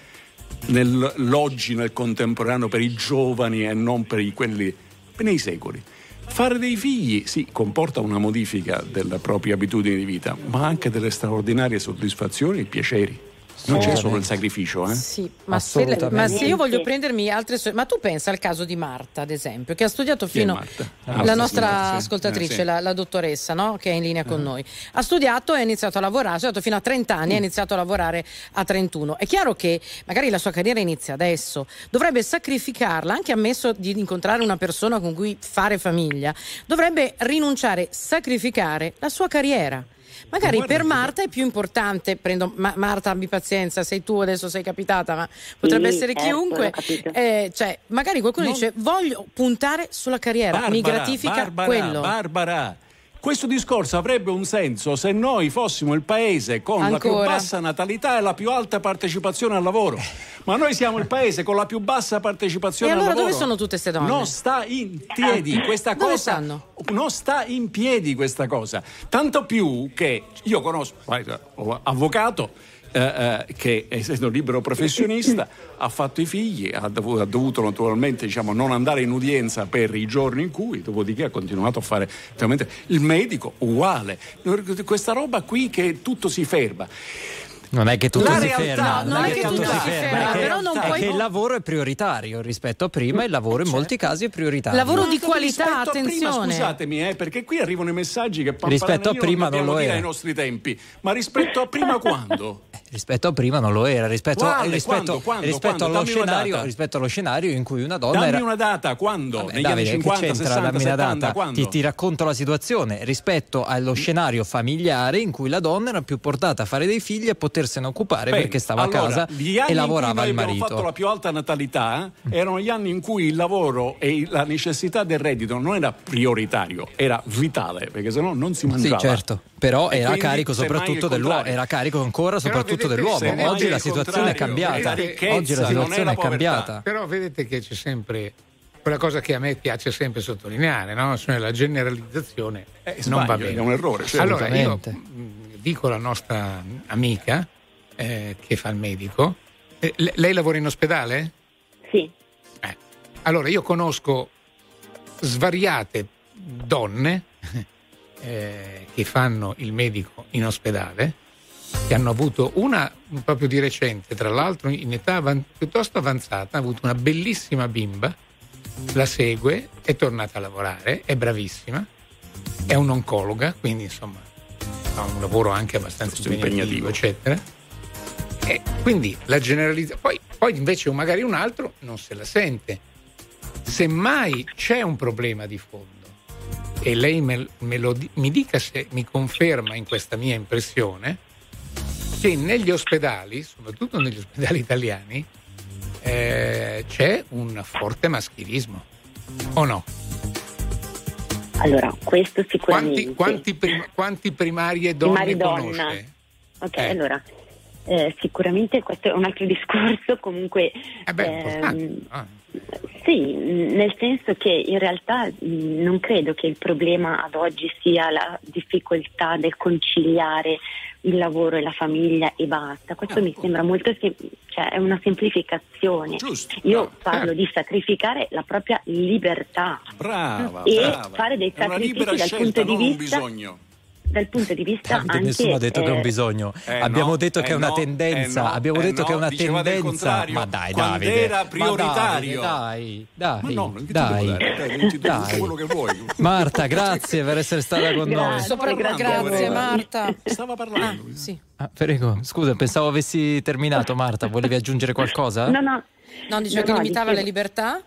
nell'oggi, nel contemporaneo, per i giovani e non per i, quelli nei secoli. Fare dei figli sì, comporta una modifica delle proprie abitudini di vita, ma anche delle straordinarie soddisfazioni e piaceri. Non c'è solo il sacrificio, eh? Sì, ma se, ma se io voglio prendermi altre so- ma tu pensa al caso di Marta, ad esempio, che ha studiato fino ah, la nostra signora, ascoltatrice, sì. eh, sì. la, la dottoressa, no? Che è in linea con uh-huh. noi. Ha studiato e ha iniziato a lavorare, ha studiato fino a trenta anni, mm. ha iniziato a lavorare a trentuno. È chiaro che magari la sua carriera inizia adesso, dovrebbe sacrificarla, anche ammesso di incontrare una persona con cui fare famiglia, dovrebbe rinunciare, sacrificare la sua carriera. Magari Guarda, per Marta è più importante, prendo Ma- Marta, abbi pazienza, sei tu, adesso sei capitata, ma potrebbe sì, essere certo, chiunque. Eh, cioè, magari qualcuno non... dice voglio puntare sulla carriera, Barbara, mi gratifica Barbara, quello. Barbara, questo discorso avrebbe un senso se noi fossimo il paese con Ancora. la più bassa natalità e la più alta partecipazione al lavoro. Ma noi siamo il paese con la più bassa partecipazione e allora al lavoro. dove sono tutte queste donne? Non sta in piedi questa dove cosa. stanno? Non sta in piedi questa cosa. Tanto più che io conosco un avvocato eh, eh, che essendo libero professionista ha fatto i figli, ha dovuto, ha dovuto naturalmente, diciamo, non andare in udienza per i giorni in cui, dopodiché ha continuato a fare il medico uguale. Questa roba qui che tutto si ferma. Non è che tutto la si realtà, ferma, non è che tutto si ferma, è però non è puoi... che il lavoro è prioritario rispetto a prima, il lavoro in molti casi è prioritario. Lavoro no, di qualità, attenzione. Prima, scusatemi, eh, perché qui arrivano i messaggi che rispetto a prima non lo dire è ai nostri tempi, ma rispetto a prima quando? Rispetto a prima non lo era, rispetto, Quale? rispetto, Quando? Quando? rispetto, Quando? allo scenario, Una rispetto allo scenario in cui una donna Dammi era... una data, quando? Vabbè, Negli Davide, anni cinquanta, che c'entra, sessanta, dammi una settanta, data. quando? Ti, ti racconto la situazione rispetto allo scenario familiare in cui la donna era più portata a fare dei figli e a potersene occupare. Bene, perché stava allora, a casa e lavorava al marito. Gli anni in cui noi abbiamo fatto la più alta natalità erano gli anni in cui il lavoro e la necessità del reddito non era prioritario, era vitale, perché sennò non si mangiava. Sì, certo, però E era quindi, carico soprattutto dell'uomo, era carico ancora soprattutto vedete, dell'uomo. Oggi la situazione è cambiata. Oggi la situazione è cambiata. Però vedete che c'è sempre quella cosa che a me piace sempre sottolineare, no? Cioè la generalizzazione eh, non sbaglio, va bene. È un errore. Allora io dico alla nostra amica eh, che fa il medico, eh, lei lavora in ospedale? Sì. Eh. Allora io conosco svariate donne eh, che fanno il medico in ospedale, che hanno avuto una proprio di recente, tra l'altro in età avan- piuttosto avanzata, ha avuto una bellissima bimba, la segue, è tornata a lavorare, è bravissima, è un'oncologa, quindi insomma ha un lavoro anche abbastanza impegnativo, impegnativo, eccetera. E quindi la generalizzazione, poi, poi invece magari un altro non se la sente. Semmai c'è un problema di fondo, e lei me, me lo, mi dica se mi conferma in questa mia impressione, che negli ospedali, soprattutto negli ospedali italiani, eh, c'è un forte maschilismo, o no? Allora, questo sicuramente. Quanti, quanti, prim- quanti primari e donne primari conosce? Donna. Ok, eh. allora, eh, sicuramente questo è un altro discorso, comunque... Eh beh, ehm, ah. Sì, nel senso che in realtà mh, non credo che il problema ad oggi sia la difficoltà del conciliare il lavoro e la famiglia e basta. Questo eh, mi sembra molto sem- cioè è una semplificazione. Giusto, Io brava, parlo eh. di sacrificare la propria libertà brava, e brava. fare dei È una sacrifici libera dal scelta, punto di non un vista bisogno. dal punto di vista Davide, anche nessuno ha detto eh, che è un bisogno, eh abbiamo no, detto che eh è una no, tendenza, eh no, abbiamo eh detto no, che è una dicevate il tendenza, contrario, ma dai quando Davide, era prioritario. ma dai, dai, Ma no, non dai, dai, dai, dai, dai. quello che vuoi. Marta, grazie per essere stata con noi. Sopra, grazie Marta. Stava parlando. Ah, sì. Ah, prego, scusa, pensavo avessi terminato. Marta, volevi aggiungere qualcosa? No, no. No, dicevo no, che no, limitava dicevo... le libertà?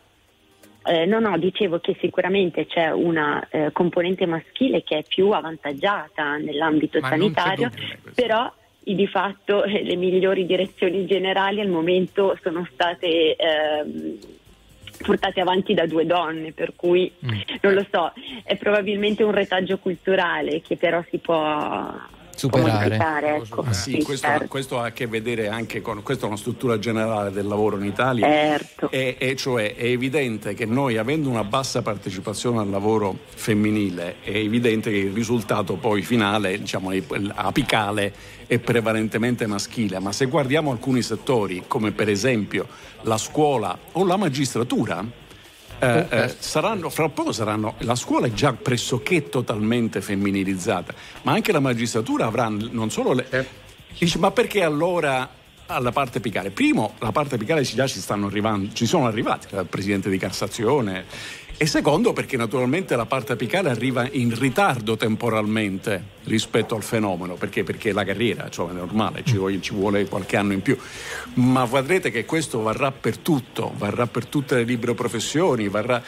Eh, no, no, dicevo che sicuramente c'è una eh, componente maschile che è più avvantaggiata nell'ambito Ma sanitario, però di fatto eh, le migliori direzioni generali al momento sono state eh, portate avanti da due donne, per cui mm. non lo so, è probabilmente un retaggio culturale che però si può superare. Ecco. Ah, sì, sì, questo, certo. questo ha a che vedere anche con questa è una struttura generale del lavoro in Italia, certo. e, e cioè è evidente che noi, avendo una bassa partecipazione al lavoro femminile, è evidente che il risultato poi finale, diciamo apicale, è prevalentemente maschile. Ma se guardiamo alcuni settori, come per esempio la scuola o la magistratura, Eh, eh, saranno, fra poco saranno, la scuola è già pressoché totalmente femminilizzata, ma anche la magistratura avrà non solo le, eh. dice, ma perché allora alla parte apicale? Primo, la parte apicale già ci stanno arrivando, ci sono arrivati dal presidente di Cassazione, e secondo perché naturalmente la parte apicale arriva in ritardo temporalmente rispetto al fenomeno, perché perché la carriera, cioè è normale, ci vuole, ci vuole qualche anno in più, ma vedrete che questo varrà per tutto, varrà per tutte le libere professioni, varrà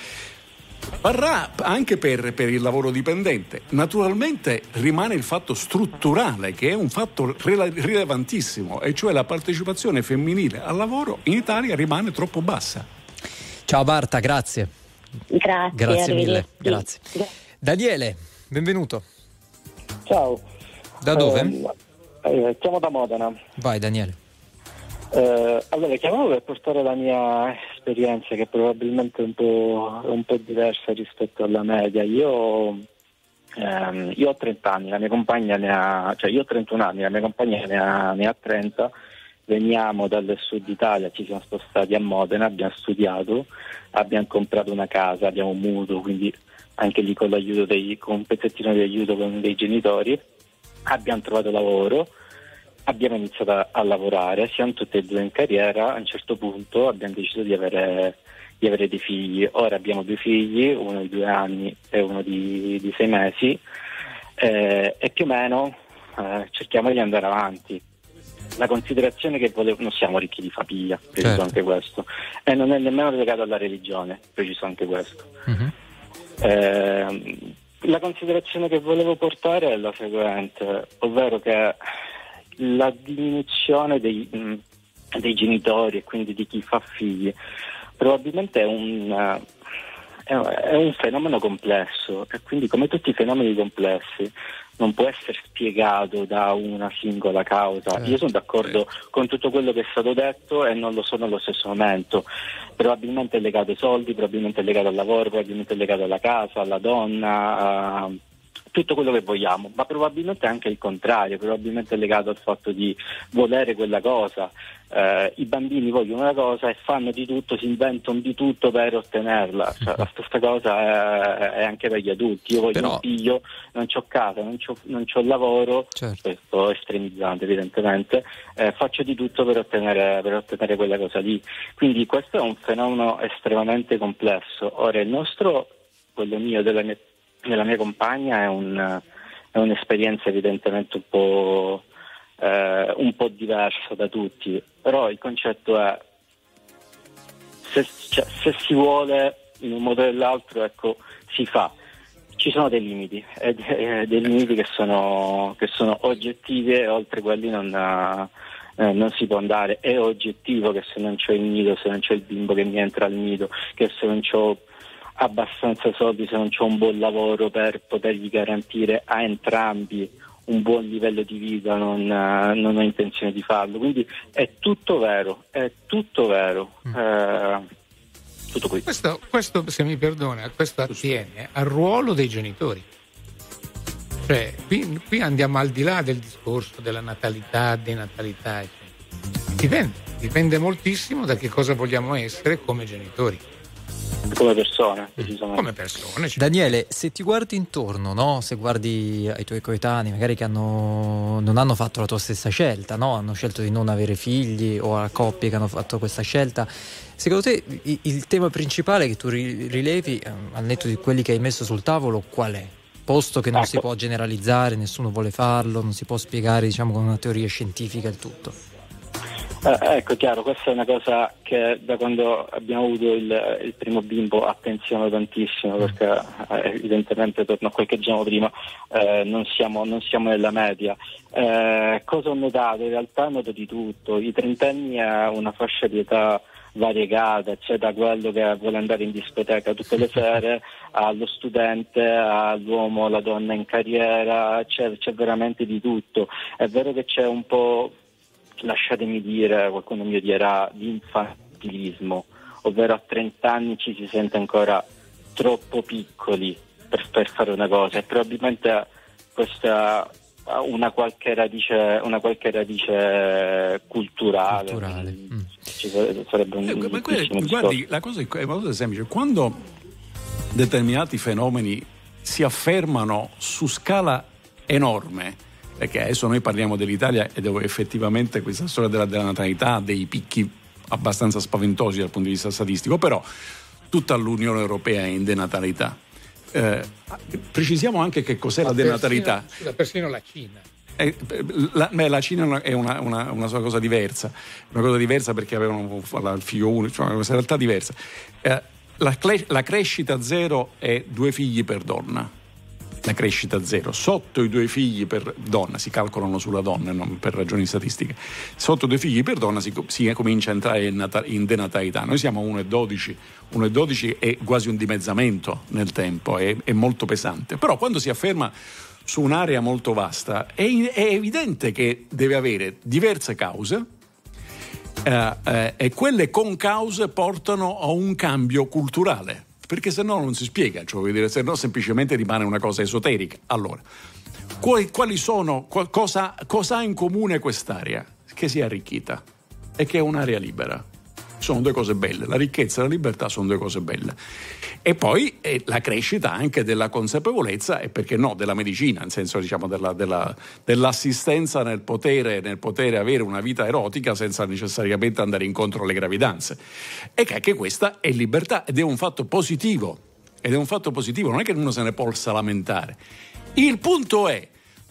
varrà anche per, per il lavoro dipendente. Naturalmente rimane il fatto strutturale, che è un fatto rele- rilevantissimo, e cioè la partecipazione femminile al lavoro in Italia rimane troppo bassa. Ciao Marta, grazie. Grazie, grazie mille, grazie. Daniele, benvenuto. Ciao. Da dove? Eh, eh, chiamo da Modena. Vai Daniele. Eh, allora, chiamavo per portare la mia esperienza, che probabilmente è un po', è un po' diversa rispetto alla media. Io, ehm, io ho trenta anni, la mia compagna ne ha, cioè io ho trentuno anni, la mia compagna ne ha, ne ha trenta. Veniamo dal sud Italia, ci siamo spostati a Modena, abbiamo studiato, abbiamo comprato una casa, abbiamo un mutuo, quindi anche lì con l'aiuto dei, con un pezzettino di aiuto con dei genitori, abbiamo trovato lavoro, abbiamo iniziato a, a lavorare, siamo tutti e due in carriera. A un certo punto abbiamo deciso di avere, di avere dei figli. Ora abbiamo due figli, uno di due anni e uno di, di sei mesi, eh, e più o meno eh, cerchiamo di andare avanti. la considerazione che volevo, non siamo ricchi di famiglia, preciso certo. anche questo, e non è nemmeno legato alla religione, preciso anche questo. Mm-hmm. Eh, la considerazione che volevo portare è la seguente, ovvero che la diminuzione dei, mh, dei genitori e quindi di chi fa figli probabilmente è un, è, è un fenomeno complesso, e quindi come tutti i fenomeni complessi non può essere spiegato da una singola causa. Io sono d'accordo con tutto quello che è stato detto e non lo sono allo stesso momento. Probabilmente è legato ai soldi, probabilmente è legato al lavoro, probabilmente è legato alla casa, alla donna, a tutto quello che vogliamo, ma probabilmente anche il contrario, probabilmente è legato al fatto di volere quella cosa. Eh, i bambini vogliono una cosa e fanno di tutto, si inventano di tutto per ottenerla. Cioè, la stessa cosa è, è anche per gli adulti. Io voglio Però... un figlio, non c'ho casa, non c'ho, non c'ho lavoro, certo. Questo estremizzante evidentemente, eh, faccio di tutto per ottenere, per ottenere quella cosa lì. Quindi questo è un fenomeno estremamente complesso. Ora il nostro, quello mio, della mia, della mia compagna è, un, è un'esperienza evidentemente un po', eh, un po' diversa da tutti, però il concetto è se, cioè, se si vuole in un modo o nell'altro, ecco, si fa. Ci sono dei limiti, e eh, dei limiti che sono, che sono oggettivi e oltre quelli non, eh, non si può andare. È oggettivo che se non c'ho il nido, se non c'ho il bimbo che mi entra al nido, che se non c'ho abbastanza soldi, se non c'ho un buon lavoro per potergli garantire a entrambi un buon livello di vita, non, non ho intenzione di farlo. Quindi è tutto vero, è tutto vero. Mm. Eh, tutto qui. Questo, questo, se mi perdona, questo attiene al ruolo dei genitori. Cioè, qui, qui andiamo al di là del discorso della natalità, denatalità, eccetera. Dipende, dipende moltissimo da che cosa vogliamo essere come genitori. Come persone, come persone. Daniele, se ti guardi intorno, no? Se guardi ai tuoi coetanei, magari che hanno, non hanno fatto la tua stessa scelta, no? Hanno scelto di non avere figli, o a coppie che hanno fatto questa scelta, secondo te il, il tema principale che tu rilevi, al netto di quelli che hai messo sul tavolo, qual è? Posto che non ecco. si può generalizzare, nessuno vuole farlo, non si può spiegare, diciamo, con una teoria scientifica il tutto. Eh, ecco, chiaro, questa è una cosa che da quando abbiamo avuto il, il primo bimbo attenziono tantissimo, perché eh, evidentemente, torno a quel che dicevamo prima, eh, non siamo, non siamo nella media. Eh, cosa ho notato? In realtà noto di tutto. I trentenni è una fascia di età variegata, c'è da quello che vuole andare in discoteca tutte le sere, allo studente, all'uomo, alla donna in carriera, c'è, c'è veramente di tutto. È vero che c'è un po', lasciatemi dire, qualcuno mi odierà, di infantilismo, ovvero a trenta anni ci si sente ancora troppo piccoli per, per fare una cosa, e probabilmente questa ha una qualche radice, una qualche radice culturale. culturale. Mm. Ci sarebbe un, eh, un ma guardi, guardi, la cosa è molto semplice. Quando determinati fenomeni si affermano su scala enorme, perché adesso noi parliamo dell'Italia e dove effettivamente questa storia della, della natalità ha dei picchi abbastanza spaventosi dal punto di vista statistico, però tutta l'Unione Europea è in denatalità. Eh, precisiamo anche che cos'è la, la denatalità. Persino, scusa, persino la Cina. Eh, la, beh, la Cina è una, una, una sua cosa diversa, una cosa diversa perché avevano il figlio unico, cioè una realtà diversa. Eh, la, la crescita zero è due figli per donna. La crescita zero, sotto i due figli per donna, si calcolano sulla donna, non per ragioni statistiche, sotto due figli per donna si, si comincia a entrare in, nata, in denatalità. Noi siamo uno virgola dodici, uno virgola dodici è quasi un dimezzamento nel tempo, è, è molto pesante, però quando si afferma su un'area molto vasta è, è evidente che deve avere diverse cause, eh, eh, e quelle con cause portano a un cambio culturale, perché se no non si spiega, cioè, vuol dire, se no semplicemente rimane una cosa esoterica. Allora, quali, quali sono, cosa, cosa ha in comune quest'area? Che si è arricchita e che è un'area libera. Sono due cose belle, la ricchezza e la libertà sono due cose belle. E poi eh, la crescita anche della consapevolezza e, perché no, della medicina, nel senso, diciamo, della, della, dell'assistenza nel potere, nel potere avere una vita erotica senza necessariamente andare incontro alle gravidanze. E che anche questa è libertà ed è un fatto positivo, ed è un fatto positivo, non è che uno se ne possa lamentare. Il punto è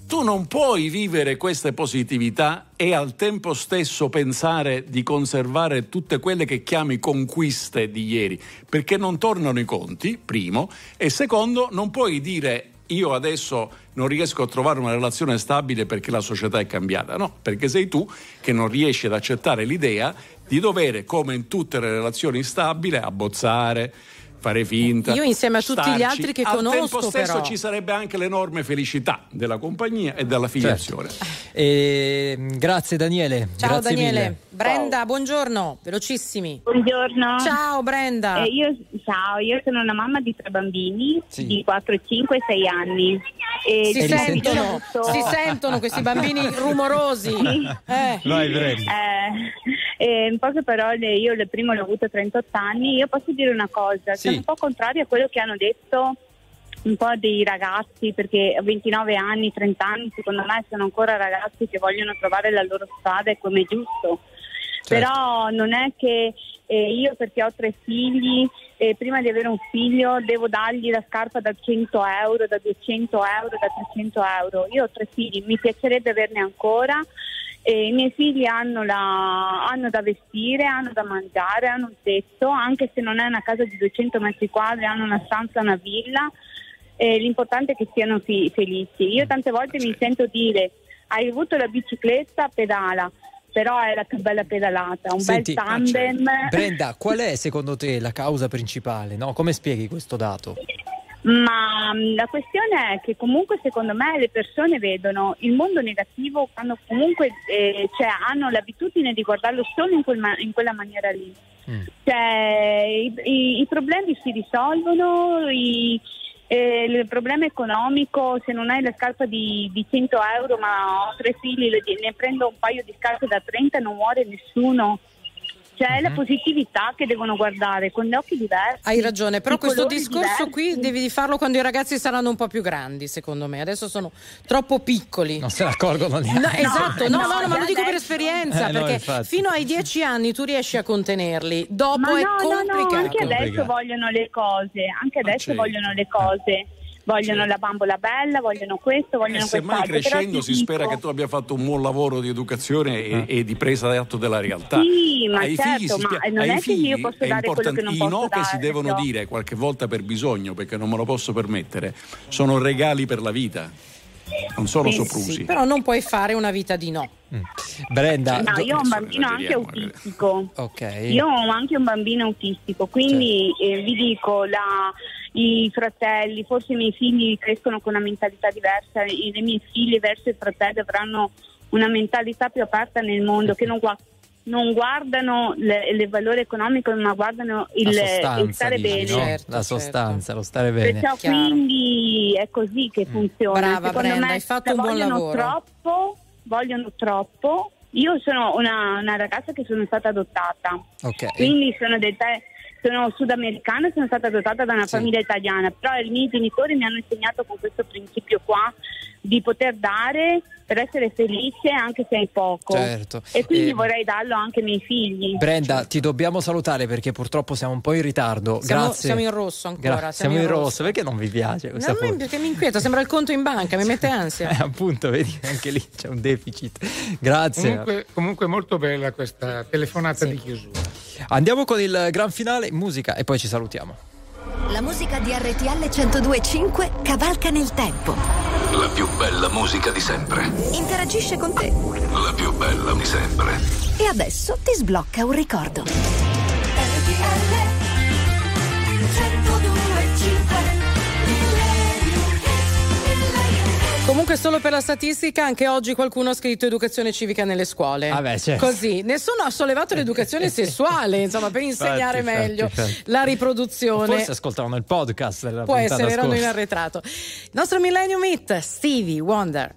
tu non puoi vivere queste positività e al tempo stesso pensare di conservare tutte quelle che chiami conquiste di ieri, perché non tornano i conti, primo, e secondo, non puoi dire io adesso non riesco a trovare una relazione stabile perché la società è cambiata. No, perché sei tu che non riesci ad accettare l'idea di dovere, come in tutte le relazioni stabili, abbozzare, fare finta. Io insieme a tutti starci. gli altri che Al conosco, tempo stesso però ci sarebbe anche l'enorme felicità della compagnia e della filiazione. Certo. E, grazie Daniele. Ciao grazie Daniele. mille. Brenda, ciao. Buongiorno, velocissimi. Buongiorno. Ciao Brenda. Eh, io, ciao, io sono una mamma di tre bambini sì. di quattro, cinque e sei anni. E si, sentono, molto... si sentono questi bambini rumorosi. Eh. Vai Brenda. Eh, eh, in poche parole, io il primo l'ho avuto a trentotto anni. Io posso dire una cosa, sì. sono un po' contraria a quello che hanno detto un po' dei ragazzi, perché a ventinove anni, trenta anni secondo me sono ancora ragazzi che vogliono trovare la loro strada e come è giusto. Certo. Però non è che eh, io, perché ho tre figli, eh, prima di avere un figlio devo dargli la scarpa da cento euro, da duecento euro, da trecento euro. Io ho tre figli, mi piacerebbe averne ancora. E i miei figli hanno, la, hanno da vestire, hanno da mangiare, hanno un tetto, anche se non è una casa di duecento metri quadri, hanno una stanza, una villa. Eh, l'importante è che siano fi- felici. Io tante volte mi sento dire: hai avuto la bicicletta, pedala, però è la più bella pedalata, un Senti, bel tandem. Ah, Brenda, qual è secondo te la causa principale? No? Come spieghi questo dato? Ma la questione è che comunque secondo me le persone vedono il mondo negativo quando comunque eh, cioè, hanno l'abitudine di guardarlo solo in, quel ma- in quella maniera lì. Mm. Cioè, i, i, i problemi si risolvono, i, eh, il problema economico, se non hai la scarpa di, di cento euro ma ho tre figli, ne prendo un paio di scarpe da trenta, non muore nessuno. Cioè è uh-huh. la positività che devono guardare con gli occhi diversi. Hai ragione, però questo discorso diversi. Qui devi farlo quando i ragazzi saranno un po' più grandi, secondo me. Adesso sono troppo piccoli. Non se ne accorgono neanche. No, esatto, no, no, no, no ma lo dico per esperienza, eh, perché no, fino ai dieci anni tu riesci a contenerli, dopo ma è no, complicato. No, no, anche adesso complicato. vogliono le cose, anche adesso ah, vogliono le cose. Vogliono sì. la bambola bella, vogliono questo, vogliono questo. E semmai crescendo si dico... spera che tu abbia fatto un buon lavoro di educazione e, ah. e di presa d'atto della realtà. Sì, ma ai certo, figli si spia... ma non ai è figli che io posso dare quello che non I posso no dare, che si devono no. dire qualche volta per bisogno, perché non me lo posso permettere, sono regali per la vita. Non sono sì, soprusi. Sì, però non puoi fare una vita di no. Mm. Brenda, no, io ho un bambino anche autistico. Okay. Io ho anche un bambino autistico, quindi certo. eh, vi dico la, i fratelli, forse i miei figli crescono con una mentalità diversa, i, le mie figlie verso i fratelli avranno una mentalità più aperta nel mondo, che non guarda non guardano il valore economico, ma guardano il, il stare dici, bene. No? Certo, la sostanza, certo. Lo stare bene. Perciò quindi è così che funziona. Brava Secondo Brenda, me hai fatto un buon lavoro. Troppo, vogliono troppo. Io sono una, una ragazza che sono stata adottata, okay. quindi sono del te- sono sudamericana, sono stata adottata da una sì. famiglia italiana, però i miei genitori mi hanno insegnato con questo principio qua di poter dare per essere felice anche se hai poco, certo. e quindi eh, vorrei darlo anche ai miei figli. Brenda, certo. ti dobbiamo salutare perché purtroppo siamo un po' in ritardo. Siamo, Grazie. Siamo in rosso ancora. Gra- siamo, siamo in rosso. rosso Perché non vi piace questa no, perché mi inquieta, sembra il conto in banca, mi mette ansia. eh, appunto, vedi, anche lì c'è un deficit. Grazie. Comunque, comunque molto bella questa telefonata sì. di chiusura. Andiamo con il gran finale, musica, e poi ci salutiamo. La musica di R T L centodue e cinque cavalca nel tempo. La più bella musica di sempre. Interagisce con te. La più bella di sempre. E adesso ti sblocca un ricordo. R T L centodue e cinque. Comunque solo per la statistica anche oggi qualcuno ha scritto educazione civica nelle scuole. Ah beh, certo. Così, nessuno ha sollevato l'educazione sessuale, insomma, per insegnare infatti, meglio infatti, infatti. la riproduzione. Forse ascoltavano il podcast della Può puntata essere, scorsa. erano in arretrato. Il nostro Millennium Hit, Stevie Wonder.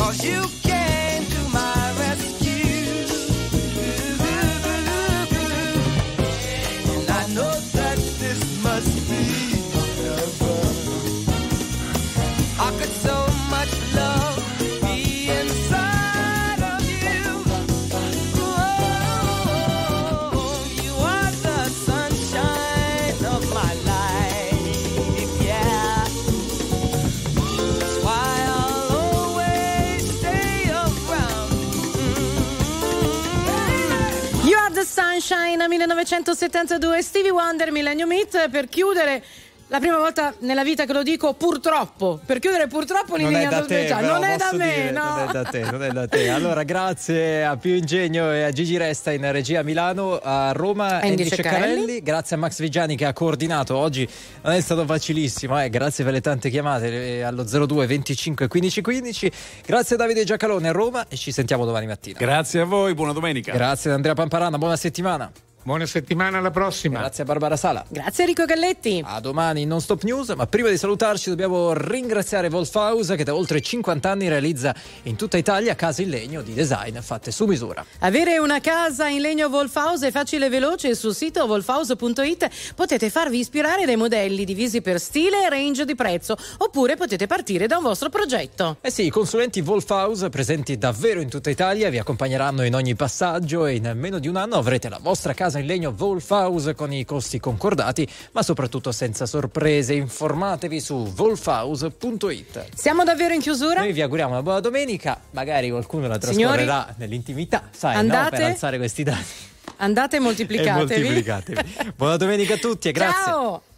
'cause you came to my rescue. And I know that this must be heaven. I could so much love be inside of you. Oh, you are the sunshine of my life, yeah. That's why I'll always stay around. You Are the Sunshine, millenovecentosettantadue, Stevie Wonder, Millennium Hit, per chiudere. La prima volta nella vita che lo dico, purtroppo. Per chiudere, purtroppo l'indignato speciale. Non è da me, no. Non è da te, non è da te. Allora, grazie a Più Ingegno e a Gigi Resta in regia a Milano, a Roma Andy Ceccarelli. Grazie a Max Vigiani che ha coordinato. Oggi non è stato facilissimo, eh. Grazie per le tante chiamate allo zero due venticinque quindici quindici. Grazie a Davide Giacalone a Roma e ci sentiamo domani mattina. Grazie a voi, buona domenica. Grazie ad Andrea Pamparana, buona settimana. Buona settimana, alla prossima. Grazie a Barbara Sala. Grazie a Enrico Galletti. A domani in Non Stop News, ma prima di salutarci dobbiamo ringraziare Wolfhouse che da oltre cinquanta anni realizza in tutta Italia case in legno di design fatte su misura. Avere una casa in legno Wolfhouse è facile e veloce. Sul sito wolfhouse punto it potete farvi ispirare dai modelli divisi per stile e range di prezzo, oppure potete partire da un vostro progetto. Eh sì, i consulenti Wolfhouse presenti davvero in tutta Italia vi accompagneranno in ogni passaggio e in meno di un anno avrete la vostra casa in legno Wolfhouse con i costi concordati, ma soprattutto senza sorprese. Informatevi su wolfhouse punto it. Siamo davvero in chiusura? Noi vi auguriamo una buona domenica, magari qualcuno la trascorrerà Signori, nell'intimità, sai, andate, no? Per alzare questi dati. Andate e moltiplicatevi. E moltiplicatevi. Buona domenica a tutti e grazie. Ciao!